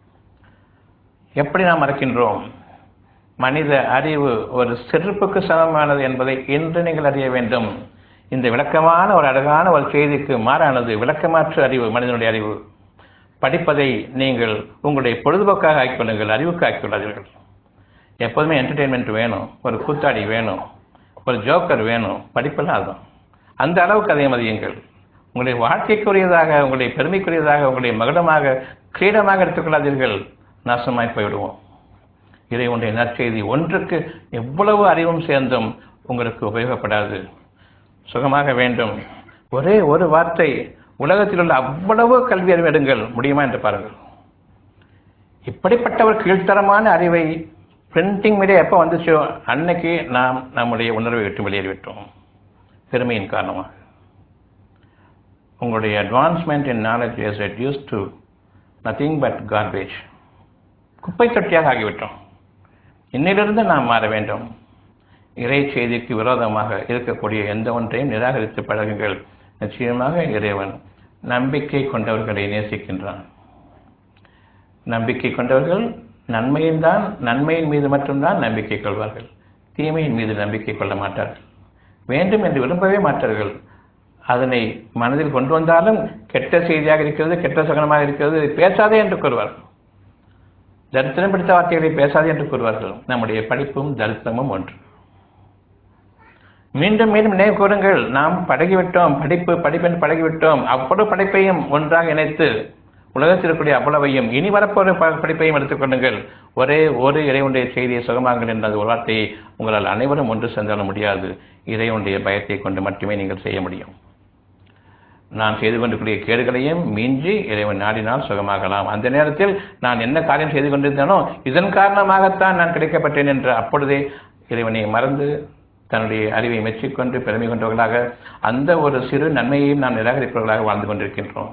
A: எப்படி நாம் மறக்கின்றோம்? மனித அறிவு ஒரு செருப்புக்கு சமமானது என்பதை இன்று நீங்கள் அறிய வேண்டும். இந்த விளக்கமான ஒரு அழகான ஒரு செய்திக்கு மாறானது விளக்கமாற்று அறிவு. மனிதனுடைய அறிவு படிப்பதை நீங்கள் உங்களுடைய பொழுதுபோக்காக ஆக்கிக்கொள்ளுங்கள், அறிவுக்கு ஆக்கிக்கொள்ளாதீர்கள். எப்போதுமே என்டர்டெயின்மெண்ட் வேணும், ஒரு கூத்தாடி வேணும், ஒரு ஜோக்கர் வேணும், படிப்பெல்லாம் அதுதான். அந்த அளவுக்கு அதை மதியுங்கள். உங்களுடைய வாழ்க்கைக்குரியதாக, உங்களுடைய பெருமைக்குரியதாக, உங்களுடைய மகுடமாக கிரீடமாக எடுத்துக்கொள்ளாதீர்கள். நாசமாய் போய்விடுவோம். இதை ஒன்றைய நற்செய்தி ஒன்றுக்கு எவ்வளவு அறிவும் சேர்ந்தும் உங்களுக்கு உபயோகப்படாது. சுகமாக வேண்டும், ஒரே ஒரு வார்த்தை. உலகத்தில் உள்ள அவ்வளவு கல்வி அறிவு எடுங்கள், முடியுமா என்று பாருங்கள். இப்படிப்பட்ட ஒரு கீழ்த்தரமான அறிவை பிரிண்டிங் மீடியா எப்போ வந்துச்சோ அன்னைக்கு நாம் நம்முடைய உணர்வை விட்டு வெளியேறிவிட்டோம், பெருமையின் காரணமாக. உங்களுடைய advancement in knowledge is reduced to nothing but garbage. குப்பை தொட்டியாக ஆகிவிட்டோம். இன்னிலிருந்து நாம் மாற வேண்டும். இறை செய்திக்கு விரோதமாக இருக்கக்கூடிய எந்த ஒன்றையும் நிராகரித்து பழகுங்கள். நிச்சயமாக இறைவன் நம்பிக்கை கொண்டவர்களை நேசிக்கின்றான். நம்பிக்கை கொண்டவர்கள் நன்மையின் தான் நன்மையின் மீது மட்டும்தான் நம்பிக்கை கொள்வார்கள். தீமையின் மீது நம்பிக்கை கொள்ள மாட்டார்கள். வேண்டும் என்று விரும்பவே மாட்டார்கள். அதனை மனதில் கொண்டு வந்தாலும் கெட்ட செய்தியாக இருக்கிறது, கெட்ட சகனமாக இருக்கிறது, பேசாதே என்று கூறுவார்கள். தரித்திரம் பிடித்த வார்த்தைகளை பேசாதே என்று கூறுவார்கள். நம்முடைய படிப்பும் தரித்திரமும் ஒன்று. மீண்டும் மீண்டும் நினைவு கூறுங்கள், நாம் பழகிவிட்டோம். படிப்பு படிப்பென்று பழகிவிட்டோம். அவ்வளவு படைப்பையும் ஒன்றாக இணைத்து உலகத்தில் இருக்கக்கூடிய அவ்வளவையும் இனி வரப்போற படிப்பையும் எடுத்துக் கொள்ளுங்கள். ஒரே ஒரு இறைவனுடைய செய்தியை சுகமாங்கள் என்ற ஒரு வார்த்தையை உங்களால் அனைவரும் ஒன்று சென்றால முடியாது. இறைவனுடைய பயத்தை கொண்டு மட்டுமே நீங்கள் செய்ய முடியும். நான் செய்து கொண்டிருக்கிற கேடுகளையும் மீஞ்சி இறைவன் நாடினால் சுகமாகலாம். அந்த நேரத்தில் நான் என்ன காரியம் செய்து கொண்டிருந்தேனோ இதன் காரணமாகத்தான் நான் கிடைக்கப்பட்டேன் என்று அப்பொழுதே இறைவனை மறந்து தன்னுடைய அறிவை மெச்சிக்கொண்டு பெருமை கொண்டவர்களாக அந்த ஒரு சிறு நன்மையையும் நாம் நிராகரிப்பவர்களாக வாழ்ந்து கொண்டிருக்கின்றோம்.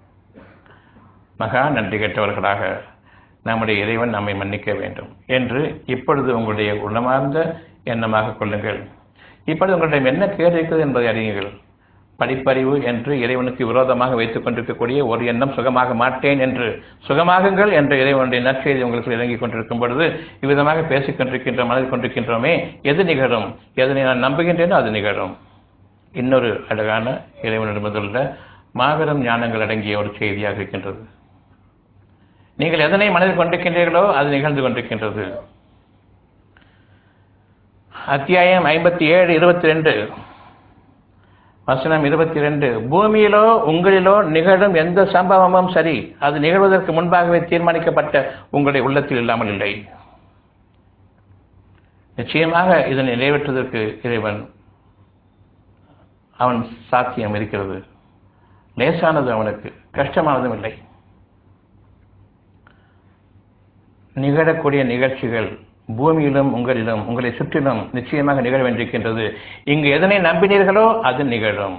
A: மகா நன்றி கேட்டவர்களாக நம்முடைய இறைவன் நம்மை மன்னிக்க வேண்டும் என்று இப்பொழுது உங்களுடைய உணமார்ந்த எண்ணமாக கொள்ளுங்கள். இப்பொழுது உங்களிடம் என்ன கேடு இருக்கிறது என்பதை அறியுங்கள். படிப்பறிவு என்று இறைவனுக்கு விரோதமாக வைத்துக் கொண்டிருக்கக்கூடிய ஒரு எண்ணம் சுகமாக மாட்டேன் என்று சுகமாகுங்கள் என்ற இறைவனுடைய நற்செய்தி உங்களுக்கு இறங்கிக் கொண்டிருக்கும் பொழுது இவ்விதமாக பேசிக் கொண்டிருக்கின்ற மனதில் கொண்டிருக்கின்றோமே, எது நிகழும்? எதனை நான் நம்புகின்றேனோ அது நிகழும். இன்னொரு அழகான இறைவனிடமுள்ள மாபெரும் ஞானங்கள் அடங்கிய ஒரு செய்தியாக இருக்கின்றது. நீங்கள் எதனை மனதில் கொண்டிருக்கின்றீர்களோ அது நிகழ்ந்து கொண்டிருக்கின்றது. அத்தியாயம் ஐம்பத்தி ஏழு இருபத்தி ரெண்டு வசனம் இருபத்தி ரெண்டு. பூமியிலோ உங்களிலோ நிகழும் எந்த சம்பவமும் சரி, அது நிகழ்வதற்கு முன்பாகவே தீர்மானிக்கப்பட்ட உங்களுடைய உள்ளத்தில் இல்லாமல் இல்லை. நிச்சயமாக இதனை நிறைவேற்றுவதற்கு இறைவன் அவன் சாத்தியம் இருக்கிறது. லேசானது அவனுக்கு, கஷ்டமானதும் இல்லை. நிகழக்கூடிய நிகழ்ச்சிகள் பூமியிலும் உங்களிலும் உங்களை சுற்றிலும் நிச்சயமாக நிகழ வேண்டியிருக்கின்றது. இங்கு எதனை நம்பினீர்களோ அது நிகழும்.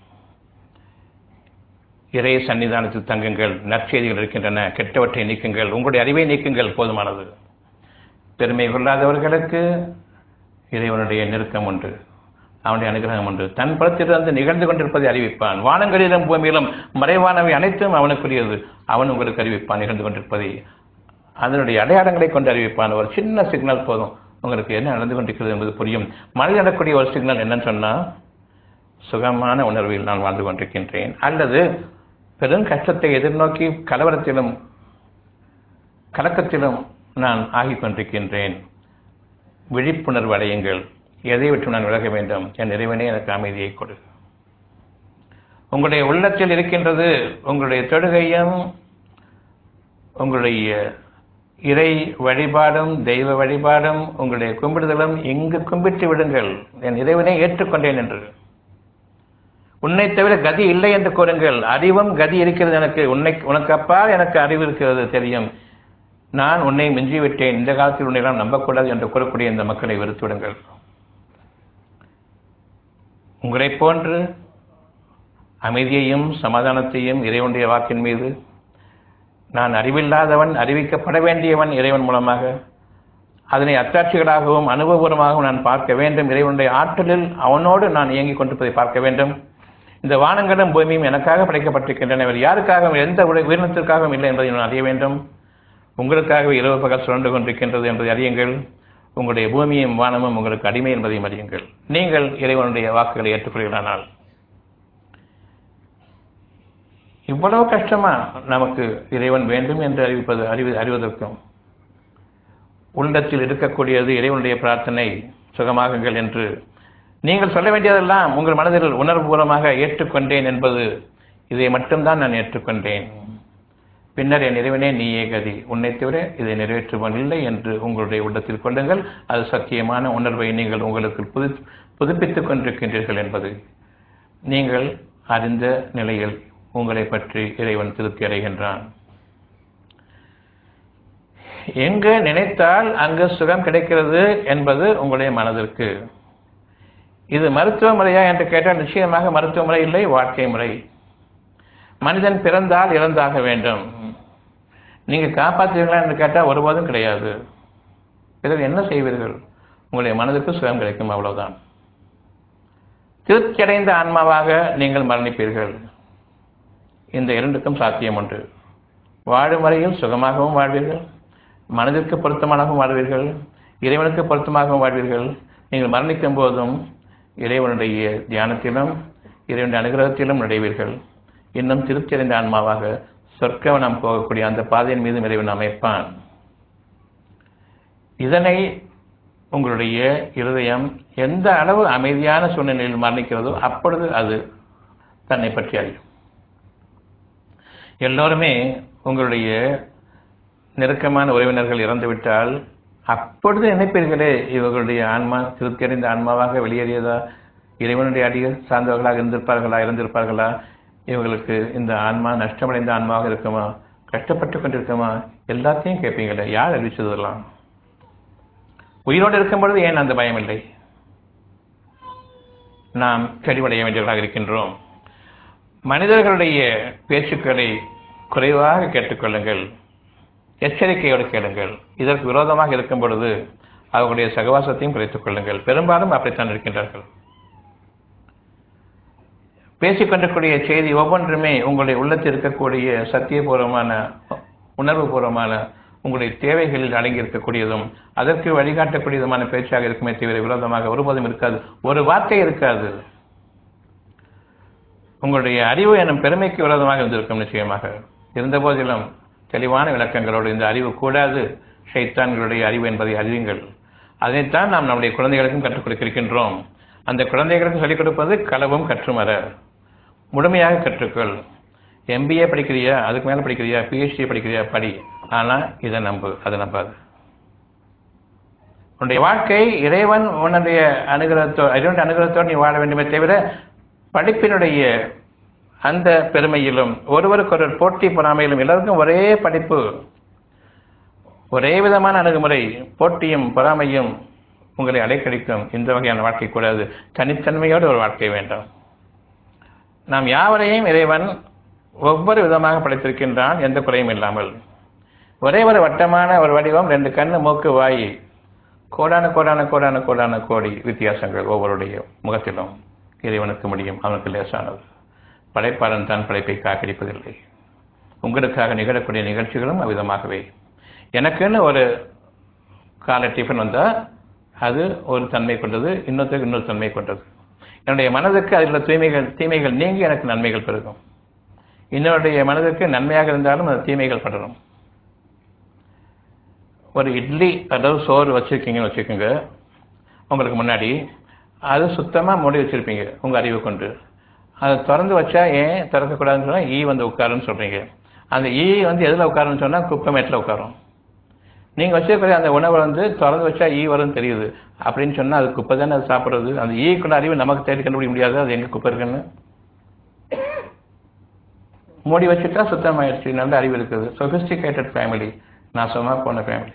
A: இறை சன்னிதானத்தில் தங்குங்கள். நற்செய்திகள் இருக்கின்றன, கெட்டவற்றை நீக்குங்கள். உங்களுடைய அறிவை நீக்குங்கள், போதுமானது. பெருமை கொள்ளாதவர்களுக்கு இறைவனுடைய நெருக்கம் உண்டு, அவனுடைய அனுகிரகம் உண்டு. தன் புறத்திலிருந்து நிகழ்ந்து கொண்டிருப்பதை அறிவிப்பான். வானங்களிலும் பூமியிலும் மறைவானவை அனைத்தும் அவனுக்குரியது. அவன் உங்களுக்கு அறிவிப்பான் நிகழ்ந்து கொண்டிருப்பதை. அதனுடைய அடையாளங்களை கொண்டு அறிவிப்பான். ஒரு சின்ன சிக்னல் போதும், உங்களுக்கு என்ன நடந்து கொண்டிருக்கிறது என்பது புரியும். மனதில் நடக்கூடிய ஒரு சிக்னல் என்னன்னு சொன்னா, சுகமான உணர்வில் நான் வாழ்ந்து கொண்டிருக்கின்றேன், அல்லது பெரும் கஷ்டத்தை எதிர்நோக்கி கலவரத்திலும் கலக்கத்திலும் நான் ஆகிக் கொண்டிருக்கின்றேன். விழிப்புணர்வு அடையுங்கள். எதை விட்டு நான் விலக வேண்டும்? என் இறைவனே எனக்கு அமைதியை கொடு. உங்களுடைய உள்ளத்தில் இருக்கின்றது. உங்களுடைய தொழுகையும் உங்களுடைய இறை வழிபாடும் தெய்வ வழிபாடும் உங்களுடைய கும்பிடுதலும் இங்கு கும்பிட்டு விடுங்கள். என் இறைவனை ஏற்றுக்கொண்டேன் என்று. உன்னை தவிர கதி இல்லை என்று கூறுங்கள். அறிவும் கதி இருக்கிறது எனக்கு. உன்னை உனக்கு அப்பால் எனக்கு அறிவு இருக்கிறது, தெரியும். நான் உன்னை மிஞ்சிவிட்டேன். இந்த காலத்தில் உன்னை எல்லாம் நம்பக்கூடாது என்று கூறக்கூடிய இந்த மக்களை வெறுத்து விடுங்கள். உங்களை போன்று அமைதியையும் சமாதானத்தையும் இறைவனுடைய வாக்கின் மீது நான் அறிவில்லாதவன், அறிவிக்கப்பட வேண்டியவன் இறைவன் மூலமாக, அதனை அத்தாட்சிகளாகவும் அனுபவபூர்வமாகவும் நான் பார்க்க வேண்டும். இறைவனுடைய ஆற்றலில் அவனோடு நான் இயங்கிக் கொண்டிருப்பதை பார்க்க வேண்டும். இந்த வானங்களும் பூமியும் எனக்காக படைக்கப்பட்டிருக்கின்றன. இவர் யாருக்காகவும் எந்த உயிரினத்திற்காகவும் இல்லை என்பதை நான் அறிய வேண்டும். உங்களுக்காகவே இரவு பகல் சுழன்று கொண்டிருக்கின்றது என்பதை அறியுங்கள். உங்களுடைய பூமியும் வானமும் உங்களுக்கு அடிமை என்பதையும் அறியுங்கள். நீங்கள் இறைவனுடைய வாக்குகளை ஏற்றுக்கொள்கிறானால் இவ்வளவு கஷ்டமா நமக்கு இறைவன் வேண்டும் என்று அறிவிப்பது அறிவு அறிவதற்கும் உள்ளத்தில் இருக்கக்கூடியது இறைவனுடைய பிரார்த்தனை, சுகமாகுங்கள் என்று நீங்கள் சொல்ல வேண்டியதெல்லாம் உங்கள் மனதில் உணர்வுபூர்வமாக ஏற்றுக்கொண்டேன் என்பது இதை மட்டும்தான் நான் ஏற்றுக்கொண்டேன். பின்னர் என் இறைவனே நீயே கதி, உன்னை தவிர இதை நிறைவேற்றுவன் இல்லை என்று உங்களுடைய உள்ளத்தில் கொள்ளுங்கள். அது சத்தியமான உணர்வை நீங்கள் உங்களுக்கு புது புதுப்பித்துக் கொண்டிருக்கின்றீர்கள் என்பது நீங்கள் அறிந்த நிலையில் உங்களை பற்றி இறைவன் திருப்தி அடைகின்றான். எங்கு நினைத்தால் அங்கு சுகம் கிடைக்கிறது என்பது உங்களுடைய மனதிற்கு. இது மருத்துவ முறையா என்று கேட்டால் நிச்சயமாக மருத்துவ முறை இல்லை, வாழ்க்கை முறை. மனிதன் பிறந்தால் இறந்தாக வேண்டும். நீங்க காப்பாற்றுவீங்களா என்று கேட்டால் ஒருபோதும் கிடையாது. பிறகு என்ன செய்வீர்கள்? உங்களுடைய மனதுக்கு சுகம் கிடைக்கும், அவ்வளவுதான். திருப்தியடைந்த ஆன்மாவாக நீங்கள் மரணிப்பீர்கள். இந்த இரண்டுக்கும் சாத்தியம் உண்டு. வாழும் வரையில் சுகமாகவும் வாழ்வீர்கள், மனதிற்கு பொருத்தமாகவும் வாழ்வீர்கள், இறைவனுக்கு பொருத்தமாகவும் வாழ்வீர்கள். நீங்கள் மரணிக்கும் போதும் இறைவனுடைய தியானத்திலும் இறைவனுடைய அனுகிரகத்திலும் நுழைவீர்கள். இன்னும் திருப்தி அடைந்த ஆன்மாவாக சொர்க்கம் நாம் போகக்கூடிய அந்த பாதையின் மீது இறைவன் அமைப்பான். இதனை உங்களுடைய இருதயம் எந்த அளவு அமைதியான சூழ்நிலையில் மரணிக்கிறதோ அப்பொழுது அது தன்னை பற்றி அறியும். எல்லோருமே உங்களுடைய நெருக்கமான உறவினர்கள் இறந்துவிட்டால் அப்பொழுது நினைப்பீர்களே, இவர்களுடைய ஆன்மா திருப்தி அடைந்த ஆன்மாவாக வெளியேறியதா, இறைவனுடைய அடியில் சார்ந்தவர்களாக இருந்திருப்பார்களா, இறந்திருப்பார்களா, இவர்களுக்கு இந்த ஆன்மா நஷ்டமடைந்த ஆன்மாவாக இருக்குமா, கஷ்டப்பட்டு கொண்டிருக்குமா, எல்லாத்தையும் கேட்பீங்களே. யார் அறிவிச்சதெல்லாம்? உயிரோடு இருக்கும் பொழுது ஏன் அந்த பயம் இல்லை? நாம் தெளிவடைய வேண்டியவர்களாக இருக்கின்றோம். மனிதர்களுடைய பேச்சுக்களை குறைவாக கேட்டுக்கொள்ளுங்கள், எச்சரிக்கையோடு கேளுங்கள். இதற்கு விரோதமாக இருக்கும் பொழுது அவர்களுடைய சகவாசத்தையும் குறைத்துக் கொள்ளுங்கள். பெரும்பாலும் அப்படித்தான் இருக்கின்றார்கள். பேசிக்கொண்டிருக்கூடிய செய்தி ஒவ்வொன்றுமே உங்களுடைய உள்ளத்தில் இருக்கக்கூடிய சத்தியபூர்வமான உணர்வுபூர்வமான உங்களுடைய தேவைகளில் அடங்கி இருக்கக்கூடியதும் அதற்கு வழிகாட்டக்கூடியதுமான பேச்சாக இருக்குமே தவிர விரோதமாக ஒருபோதும் இருக்காது. ஒரு வார்த்தை இருக்காது. உங்களுடைய அறிவு எனும் பெருமைக்கு விரோதமாக இருந்திருக்கும். நிச்சயமாக இருந்த போதிலும் தெளிவான விளக்கங்களோடு இந்த அறிவு கூடாது, ஷைத்தான்களுடைய அறிவு என்பதை அறிவுங்கள். அதைத்தான் நாம் நம்முடைய குழந்தைகளுக்கும் கற்றுக் கொடுக்கின்றோம். அந்த குழந்தைகளுக்கும் சொல்லிக் கொடுப்பது களவும் கற்றுமர, முழுமையாக கற்றுக்கொள். எம்பிஏ படிக்கிறியா, அதுக்கு மேலே படிக்கிறியா, பிஹெச்டி படிக்கிறியா, படி. ஆனால் இதை நம்பு, அதை நம்பாது. உன்னுடைய வாழ்க்கை இறைவன் உன்னுடைய அனுகிரகத்தோடு இறைவனுடைய அனுகிரகத்தோடு நீ வாழ வேண்டுமே தவிர படிப்பினுடைய அந்த பெருமையிலும் ஒருவருக்கொருவர் போட்டி பொறாமையிலும் எல்லாருக்கும் ஒரே படிப்பு, ஒரே விதமான அணுகுமுறை, போட்டியும் பொறாமையும் உங்களை அலைக்கழிக்கும். இந்த வகையான வாழ்க்கை கூடாது. தனித்தன்மையோடு ஒரு வாழ்க்கை வேண்டும். நாம் யாவரையும் இறைவன் ஒவ்வொரு விதமாக படைத்திருக்கின்றான், எந்த குறையும் இல்லாமல். ஒரே ஒரு வட்டமான ஒரு வடிவம், ரெண்டு கண்ணு, மூக்கு, வாய், கோடான கோடான கோடான கோடான கோடி வித்தியாசங்கள் ஒவ்வொருடைய முகத்திலும். இறைவனுக்கு முடியும், அவனுக்கு லேசானது. படைப்பாளன் தான் படைப்பை காக்கடிப்பதில்லை. உங்களுக்காக நிகழக்கூடிய நிகழ்ச்சிகளும் அவ்விதமாகவே. எனக்குன்னு ஒரு காலை டிஃபன் வந்தால் அது ஒரு தன்மை கொண்டது, இன்னொருத்தருக்கு இன்னொரு தன்மை கொண்டது. என்னுடைய மனதுக்கு அதில் உள்ள தூய்மைகள் தீமைகள் நீங்கி எனக்கு நன்மைகள் பெருகும். இன்னொருடைய மனதுக்கு நன்மையாக இருந்தாலும் அது தீமைகள் படரும். ஒரு இட்லி அதாவது சோறு வச்சுருக்கீங்கன்னு வச்சுக்கோங்க, உங்களுக்கு முன்னாடி அது சுத்தமாக மூடி வச்சுருப்பீங்க உங்கள் அறிவு கொண்டு. அதை திறந்து வச்சா ஏன் திறக்கக்கூடாதுன்னு சொன்னால் ஈ வந்து உட்காருன்னு சொல்கிறீங்க. அந்த ஈ வந்து எதில் உட்காருன்னு சொன்னால் குப்பை மேட்டில் உட்காரும். நீங்கள் வச்சிருக்கிற அந்த உணவை வந்து திறந்து வச்சா ஈ வரும்னு தெரியுது அப்படின்னு சொன்னால் அது குப்பை தானே அது சாப்பிட்றது. அந்த ஈக்குள்ள அறிவு நமக்கு தேடி கண்டுபிடிக்க முடியாது அது எங்கே குப்பை இருக்குன்னு. மூடி வச்சுட்டா சுத்தமாயிடுச்சு, நல்ல அறிவு இருக்குது. சொபிஸ்டிகேட்டட் ஃபேமிலி, நாசமாக போன ஃபேமிலி.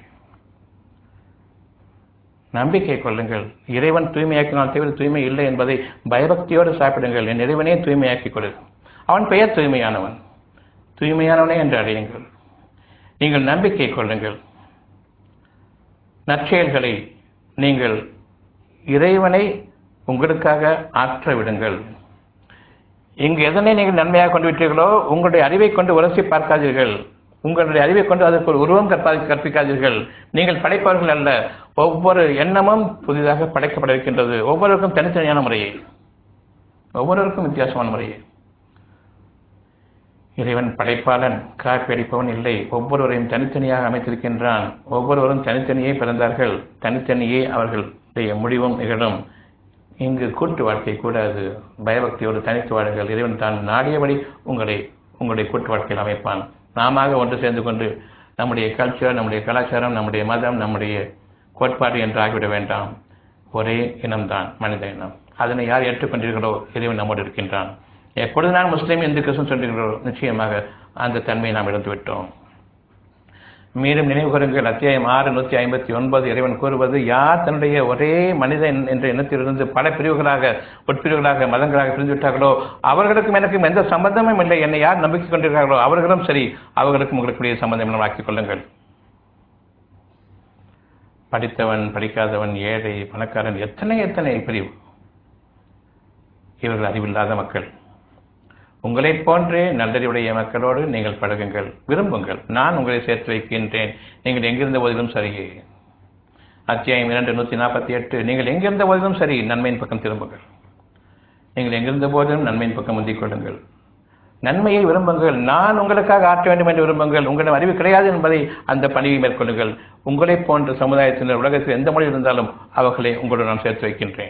A: நம்பிக்கை கொள்ளுங்கள். இறைவன் தூய்மையாக்கினால் தவிர தூய்மை இல்லை என்பதை பயபக்தியோடு சாப்பிடுங்கள். என் இறைவனே தூய்மையாக்கிக் கொடு. அவன் பெயர் தூய்மையானவன், தூய்மையானவனே என்று அடையுங்கள். நீங்கள் நம்பிக்கை கொள்ளுங்கள். நற்செயல்களை நீங்கள் இறைவனை உங்களுக்காக ஆற்ற விடுங்கள். இங்கு எதனை நீங்கள் நன்மையாக கொண்டு விட்டீர்களோ உங்களுடைய அறிவை கொண்டு உரசி பார்க்காதீர்கள். உங்களுடைய அறிவை கொண்டு அதற்கு ஒரு உருவம் கற்பா கற்பிக்காதீர்கள். நீங்கள் படைப்பவர்கள் அல்ல. ஒவ்வொரு எண்ணமும் புதிதாக படைக்கப்பட இருக்கின்றது. ஒவ்வொருவருக்கும் தனித்தனியான முறையை, ஒவ்வொருவருக்கும் வித்தியாசமான முறையை. இறைவன் படைப்பாளன், காப்பி அடிப்பவன் இல்லை. ஒவ்வொருவரையும் தனித்தனியாக அமைத்திருக்கின்றான். ஒவ்வொருவரும் தனித்தனியே பிறந்தார்கள், தனித்தனியே அவர்களுடைய முடிவும் நிகழும். இங்கு கூட்டு வாழ்க்கை கூடாது. பயபக்தியோடு தனித்து வாழுங்கள். இறைவன் தான் நாடியபடி உங்களை உங்களுடைய கூட்டு வாழ்க்கையில் அமைப்பான். நாம ஒன்று சேர்ந்து கொண்டு நம்முடைய கல்ச்சர், நம்முடைய கலாச்சாரம், நம்முடைய மதம், நம்முடைய கோட்பாடு என்று ஆகிவிட வேண்டாம். ஒரே இனம்தான் மனித இனம். அதனை யார் ஏற்றுக்கொண்டீர்களோ இறைவன் நம்மோடு இருக்கின்றான். எப்பொழுது நான் முஸ்லீம், இந்து, கிறிஸ்தவன் சொல்கிறீர்களோ நிச்சயமாக அந்த தன்மையை நாம் இழந்து விட்டோம். மீண்டும் நினைவு கூறுங்கள். அத்தியாயம் ஆறு நூற்றி ஐம்பத்தி ஒன்பது இறைவன் கூறுவது, யார் தன்னுடைய ஒரே மனிதன் என்ற எண்ணத்திலிருந்து பல பிரிவுகளாக உட்பிரிவுகளாக மதங்களாக பிரிந்துவிட்டார்களோ அவர்களுக்கும் எனக்கும் எந்த சம்பந்தமும் இல்லை. என்னை யார் நம்பிக்கை கொண்டிருக்கிறார்களோ அவர்களும் சரி, அவர்களுக்கும் உங்களுக்குரிய சம்பந்தம் ஆக்கிக் கொள்ளுங்கள். படித்தவன் படிக்காதவன், ஏழை பணக்காரன், எத்தனை எத்தனை பிரிவு. இவர்கள் அறிவில்லாத மக்கள். உங்களை போன்றே நல்லறிவுடைய மக்களோடு நீங்கள் பழகுங்கள், விரும்புங்கள். நான் உங்களை சேர்த்து வைக்கின்றேன். நீங்கள் எங்கிருந்த போதிலும் சரியே. அத்தியாயம் இரண்டு நூற்றி நாற்பத்தி எட்டு நீங்கள் எங்கிருந்த போதிலும் சரி, நன்மையின் பக்கம் திரும்புங்கள். நீங்கள் எங்கிருந்த போதிலும் நன்மையின் பக்கம் முந்திக் கொள்ளுங்கள். நன்மையை விரும்புங்கள். நான் உங்களுக்காக ஆற்ற வேண்டும் என்று விரும்புங்கள். உங்களிடம் அறிவு கிடையாது என்பதை அந்த பணியை மேற்கொள்ளுங்கள். உங்களை போன்ற சமுதாயத்தினர் உலகத்தில் எந்த மொழி இருந்தாலும் அவர்களை உங்களோடு நான் சேர்த்து வைக்கின்றேன்.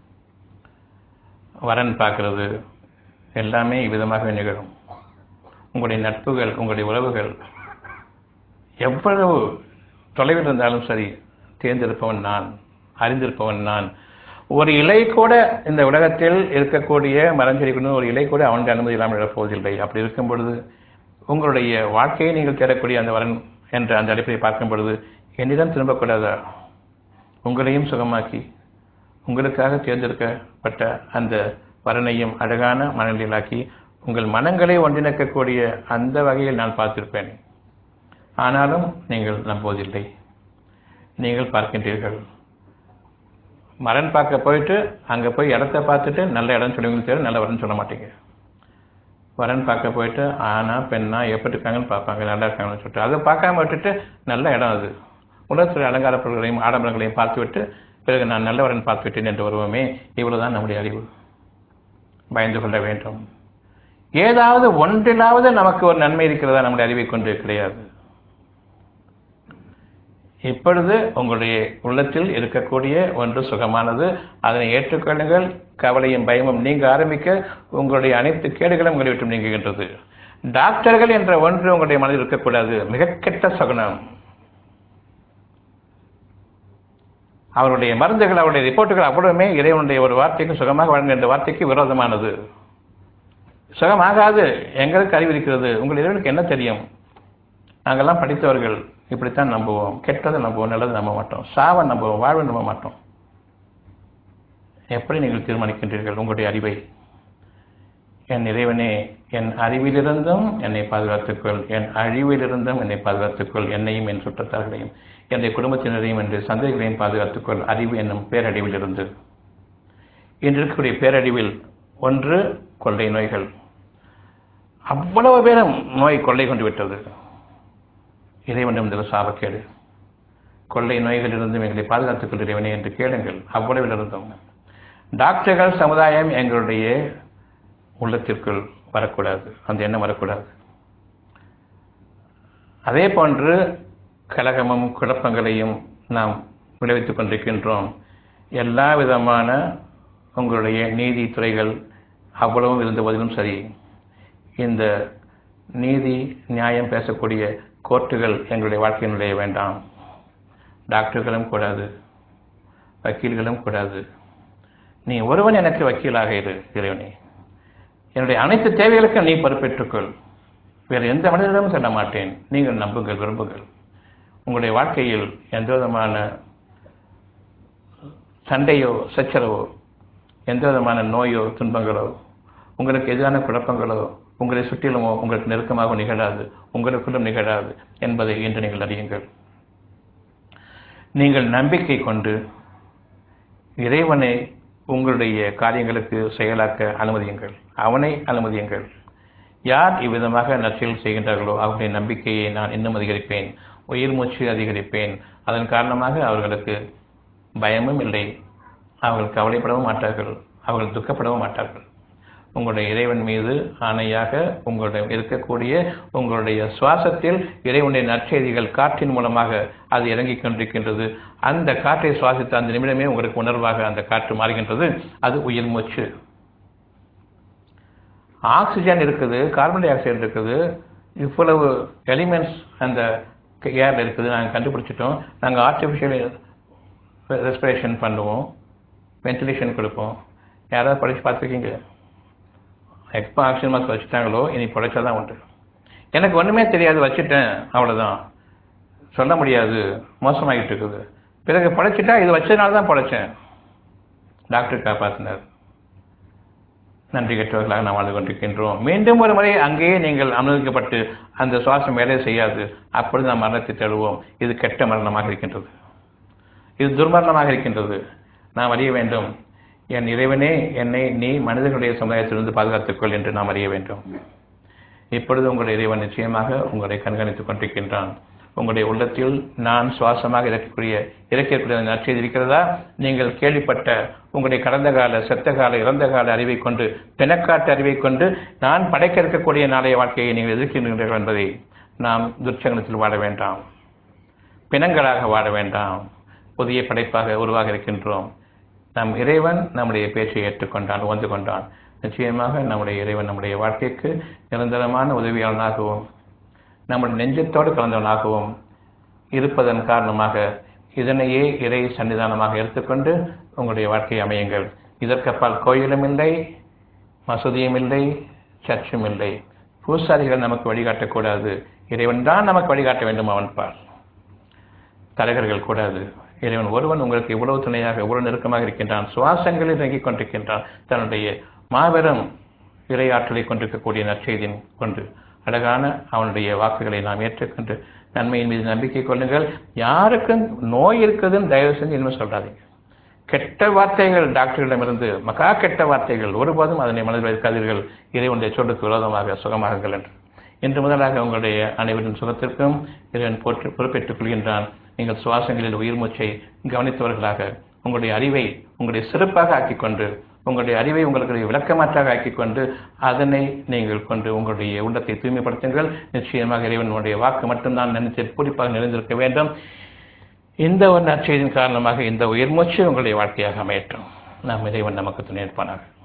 A: வரன் பார்க்கிறது எல்லாமே இவ்விதமாக நிகழும். உங்களுடைய நட்புகள், உங்களுடைய உறவுகள் எவ்வளவு தொலைவில் இருந்தாலும் சரி, தேர்ந்தெடுப்பவன் நான், அறிந்திருப்பவன் நான். ஒரு இலை கூட இந்த உலகத்தில் இருக்கக்கூடிய மரஞ்செடி கொண்டு ஒரு இலை கூட அவனுக்கு அனுமதி இல்லாமல் இழப்போவதில்லை. அப்படி இருக்கும் பொழுது உங்களுடைய வாழ்க்கையை நீங்கள் தேடக்கூடிய அந்த வரன் என்ற அந்த அடிப்படையை பார்க்கும் பொழுது என்னிடம் திரும்பக்கூடாதா? உங்களையும் சுகமாக்கி உங்களுக்காக தேர்ந்தெடுக்கப்பட்ட அந்த வரனையும் அழகான மனநிலையாக்கி உங்கள் மனங்களை ஒன்றிணைக்கக்கூடிய அந்த வகையில் நான் பார்த்திருப்பேன். ஆனாலும் நீங்கள் நம்புவதில்லை. நீங்கள் பார்க்கின்றீர்கள். மரன் பார்க்க போயிட்டு அங்கே போய் இடத்த பார்த்துட்டு நல்ல இடம் சொல்லுவீங்க, தெரியும், நல்ல வரன்னு சொல்ல மாட்டீங்க. வரன் பார்க்க போயிட்டு ஆனா பெண்ணா எப்படி இருக்காங்கன்னு பார்ப்பாங்க, நல்லா இருக்காங்கன்னு சொல்லிட்டு அதை பார்க்காம விட்டுட்டு நல்ல இடம் அது உலகத்துறை அலங்கார பொருள்களையும் ஆடம்பரங்களையும் பார்த்துவிட்டு பிறகு நான் நல்லவரன் பார்த்துவிட்டேன் என்று வருவோமே, இவ்வளவுதான் நம்முடைய அறிவு. பயந்து கொள்ள வேண்டும். ஏதாவது ஒன்றிலாவது நமக்கு ஒரு நன்மை இருக்கிறதா? நம்முடைய அறிவை கொண்டு கிடையாது. இப்பொழுது உங்களுடைய உள்ளத்தில் இருக்கக்கூடிய ஒன்று சுகமானது, அதனை ஏற்றுக்கொள்ளுங்கள். கவலையும் பயமும் நீங்க ஆரம்பிக்க உங்களுடைய அனைத்து கேடுகளும் உங்களை விட்டு நீங்குகின்றது. டாக்டர்கள் என்ற ஒன்று உங்களுடைய மனதில் இருக்கக்கூடாது. மிக கெட்ட சகுனம். அவருடைய மருந்துகள், அவருடைய ரிப்போர்ட்டுகள் அவ்வளவுமே இறைவனுடைய ஒரு வார்த்தைக்கு சுகமாக வழங்க என்ற வார்த்தைக்கு விரோதமானது. சுகமாகாது. எங்களுக்கு அறிவு இருக்கிறது. உங்கள் இறைவனுக்கு என்ன தெரியும்? நாங்கள்லாம் படித்தவர்கள் இப்படித்தான் நம்புவோம். கெட்டதை நம்புவோம், நல்லதை நம்ப மாட்டோம். சாவை நம்புவோம், வாழ்வை நம்ப மாட்டோம். எப்படி நீங்கள் தீர்மானிக்கின்றீர்கள் உங்களுடைய அறிவை? என் இறைவனே, என் அறிவிலிருந்தும் என்னை பாதுகாத்துக்கொள், என் அழிவிலிருந்தும் என்னை பாதுகாத்துக்கொள், என்னையும் என் சுற்றத்தார்களையும் என்னுடைய குடும்பத்தினரையும் என்று சந்தைகளையும் பாதுகாத்துக்கொள். அறிவு என்னும் பேரழிவில் இருந்து. இன்று இருக்கக்கூடிய பேரழிவில் ஒன்று கொள்ளை நோய்கள். அவ்வளவு பேரும் நோய் கொள்ளை கொண்டு விட்டது. இறைவனிடம் சாபக்கேடு. கொள்ளை நோய்களிலிருந்தும் எங்களை பாதுகாத்துக் கொள் இறைவனே என்று கேளுங்கள். அவ்வளவில் இருந்தோம். டாக்டர்கள் சமுதாயம் எங்களுடைய உள்ளத்திற்குள் வரக்கூடாது, அந்த எண்ணம் வரக்கூடாது. அதே போன்று கலகமும் குழப்பங்களையும் நாம் விளைவித்துக் கொண்டிருக்கின்றோம். எல்லா விதமான உங்களுடைய நீதித்துறைகள் அவ்வளவும் இருந்த போதிலும் சரி, இந்த நீதி நியாயம் பேசக்கூடிய கோர்ட்டுகள் எங்களுடைய வாழ்க்கையில் நுழைய வேண்டாம். டாக்டர்களும் கூடாது, வக்கீல்களும் கூடாது. நீ ஒருவன் எனக்கு வக்கீலாக இரு இறைவனே. என்னுடைய அனைத்து தேவைகளுக்கும் நீ பொறுப்பேற்றுக்கொள். வேறு எந்த மனிதனிடமும் செல்ல மாட்டேன். நீங்கள் நம்புங்கள், விரும்புங்கள். உங்களுடைய வாழ்க்கையில் எந்த விதமான சண்டையோ சச்சரவோ, எந்த விதமான நோயோ துன்பங்களோ, உங்களுக்கு எதிரான குழப்பங்களோ உங்களை சுற்றிலுமோ உங்களுக்கு நெருக்கமாக நிகழாது, உங்களுக்குள்ளும் நிகழாது என்பதை இன்று நீங்கள் அறியுங்கள். நீங்கள் நம்பிக்கை கொண்டு இறைவனை உங்களுடைய காரியங்களுக்கு செயலாக்க அனுமதியுங்கள். அவனை அனுமதியுங்கள். யார் இவ்விதமாக நற்செயல் செய்கின்றார்களோ அவர்களுடைய நம்பிக்கையை நான் இன்னும் அதிகரிப்பேன், உயிர் மூச்சு அதிகரிப்பேன். அதன் காரணமாக அவர்களுக்கு பயமும் இல்லை, அவர்கள் கவலைப்படவும் மாட்டார்கள், அவர்கள் துக்கப்படவும் மாட்டார்கள். உங்களுடைய இறைவன் மீது ஆணையாக உங்களுடைய இருக்கக்கூடிய உங்களுடைய சுவாசத்தில் இறைவனுடைய நற்செய்திகள் காற்றின் மூலமாக அது இறங்கிக் கொண்டிருக்கின்றது. அந்த காற்றை சுவாசித்த அந்த நிமிடமே உங்களுக்கு உணர்வாக அந்த காற்று மாறுகின்றது. அது உயிர் மூச்சு. ஆக்சிஜன் இருக்குது, கார்பன் டை ஆக்சைடு இருக்குது, இவ்வளவு எலிமெண்ட்ஸ் அந்த ஏர்ல இருக்குது. நாங்கள் கண்டுபிடிச்சிட்டோம். நாங்கள் ஆர்டிஃபிஷியல் ரெஸ்பிரேஷன் பண்ணுவோம், வென்டிலேஷன் கொடுப்போம். யாராவது படித்து பார்த்துருக்கீங்க? எப்போ ஆக்சிஜன் மாஸ்க் வச்சுட்டாங்களோ இனி பிழைச்சா தான் உண்டு. எனக்கு ஒன்றுமே தெரியாது, வச்சுட்டேன், அவ்வளோதான். சொல்ல முடியாது, மோசமாகிட்டு இருக்குது. பிறகு படைச்சிட்டா இது வச்சதுனால தான் படைச்சேன். டாக்டர் காப்பாற்றினார். நன்றி கெட்டவர்களாக நாம் வாழ்ந்து கொண்டிருக்கின்றோம். மீண்டும் ஒரு முறை அங்கேயே நீங்கள் அனுமதிக்கப்பட்டு அந்த சுவாசம் வேலை செய்யாது. அப்பொழுது நாம் மரணத்தை தழுவோம். இது கெட்ட மரணமாக இருக்கின்றது, இது துர்மரணமாக இருக்கின்றது. நாம் அறிய வேண்டும், என் இறைவனே என்னை நீ மனிதர்களுடைய சமுதாயத்திலிருந்து பாதுகாத்துக்கொள் என்று நாம் அறிய வேண்டும். இப்பொழுது உங்களுடைய இறைவன் நிச்சயமாக உங்களை கண்காணித்துக் கொண்டிருக்கின்றான். உங்களுடைய உள்ளத்தில் நான் சுவாசமாக இறக்கக்கூடிய இறக்கக்கூடிய நற்செய்தி இருக்கிறதா? நீங்கள் கேள்விப்பட்ட உங்களுடைய கடந்த கால, செத்த கால, இறந்த கால அறிவை கொண்டு, பிணக்காட்டு அறிவை கொண்டு நான் படைக்க இருக்கக்கூடிய நாளைய வாழ்க்கையை நீங்கள் எதிர்க்கின்றீர்கள் என்பதை நாம் துர்ச்சங்கத்தில் வாழ வேண்டாம், பிணங்களாக வாழ வேண்டாம். புதிய படைப்பாக உருவாக இருக்கின்றோம். நம் இறைவன் நம்முடைய பேச்சை ஏற்றுக்கொண்டான், உணர்ந்து கொண்டான். நிச்சயமாக நம்முடைய இறைவன் நம்முடைய வாழ்க்கைக்கு நிரந்தரமான உதவியாளனாகவும் நம்முடைய நெஞ்சத்தோடு கலந்தவனாகவும் இருப்பதன் காரணமாக இதனையே இறை சன்னிதானமாக எடுத்துக்கொண்டு உங்களுடைய வாழ்க்கையை அமையுங்கள். இதற்கப்பால் கோயிலும் இல்லை, மசூதியும் இல்லை, சர்ச்சும் இல்லை. பூசாரிகள் நமக்கு வழிகாட்டக்கூடாது, இறைவன் தான் நமக்கு வழிகாட்ட வேண்டும். அவன் பார், தலைவர்கள் கூடாது. இறைவன் ஒருவன் உங்களுக்கு இவ்வளவு துணையாக, இவ்வளவு நெருக்கமாக இருக்கின்றான். சுவாசங்களில் இறங்கிக் கொண்டிருக்கின்றான். தன்னுடைய மாபெரும் இறையாற்றலை கொண்டிருக்கக்கூடிய நற்செய்தியின் கொண்டு அழகான அவனுடைய வாக்குகளை நாம் ஏற்றுக்கொண்டு நன்மையின் மீது நம்பிக்கை கொள்ளுங்கள். யாருக்கும் நோய் இருக்குதுன்னு தயவு செஞ்சு இனிமேல் சொல்றாதீங்க. கெட்ட வார்த்தைகள் டாக்டர்களிடமிருந்து, மகா கெட்ட வார்த்தைகள், ஒருபோதும் அதனை மனதில் வைக்காதீர்கள். இறைவனுடைய சொல்லுக்கு விரோதமாக சுகமாகுங்கள் என்று. இன்று முதலாக உங்களுடைய அனைவரின் சுகத்திற்கும் இறைவன் போற்று பொறுப்பேற்றுக் கொள்கின்றான். நீங்கள் சுவாசங்களில் உயிர் மூச்சை கவனித்தவர்களாக உங்களுடைய அறிவை உங்களுடைய சிறப்பாக ஆக்கிக்கொண்டு, உங்களுடைய அறிவை உங்களுக்கு விளக்கமாற்றாக ஆக்கிக் கொண்டு அதனை நீங்கள் கொண்டு உங்களுடைய உள்ளத்தை தூய்மைப்படுத்துங்கள். நிச்சயமாக இறைவனுடைய வாக்கு மட்டும்தான் நினைத்து பூரிப்பாக நிறைந்திருக்க வேண்டும். இந்த ஒரு நற்செய்தியின் காரணமாக இந்த உயிர் மூச்சு உங்களுடைய வாழ்க்கையாக அமையட்டும். நாம் இறைவன் நமக்கு துணை இருப்பானாக.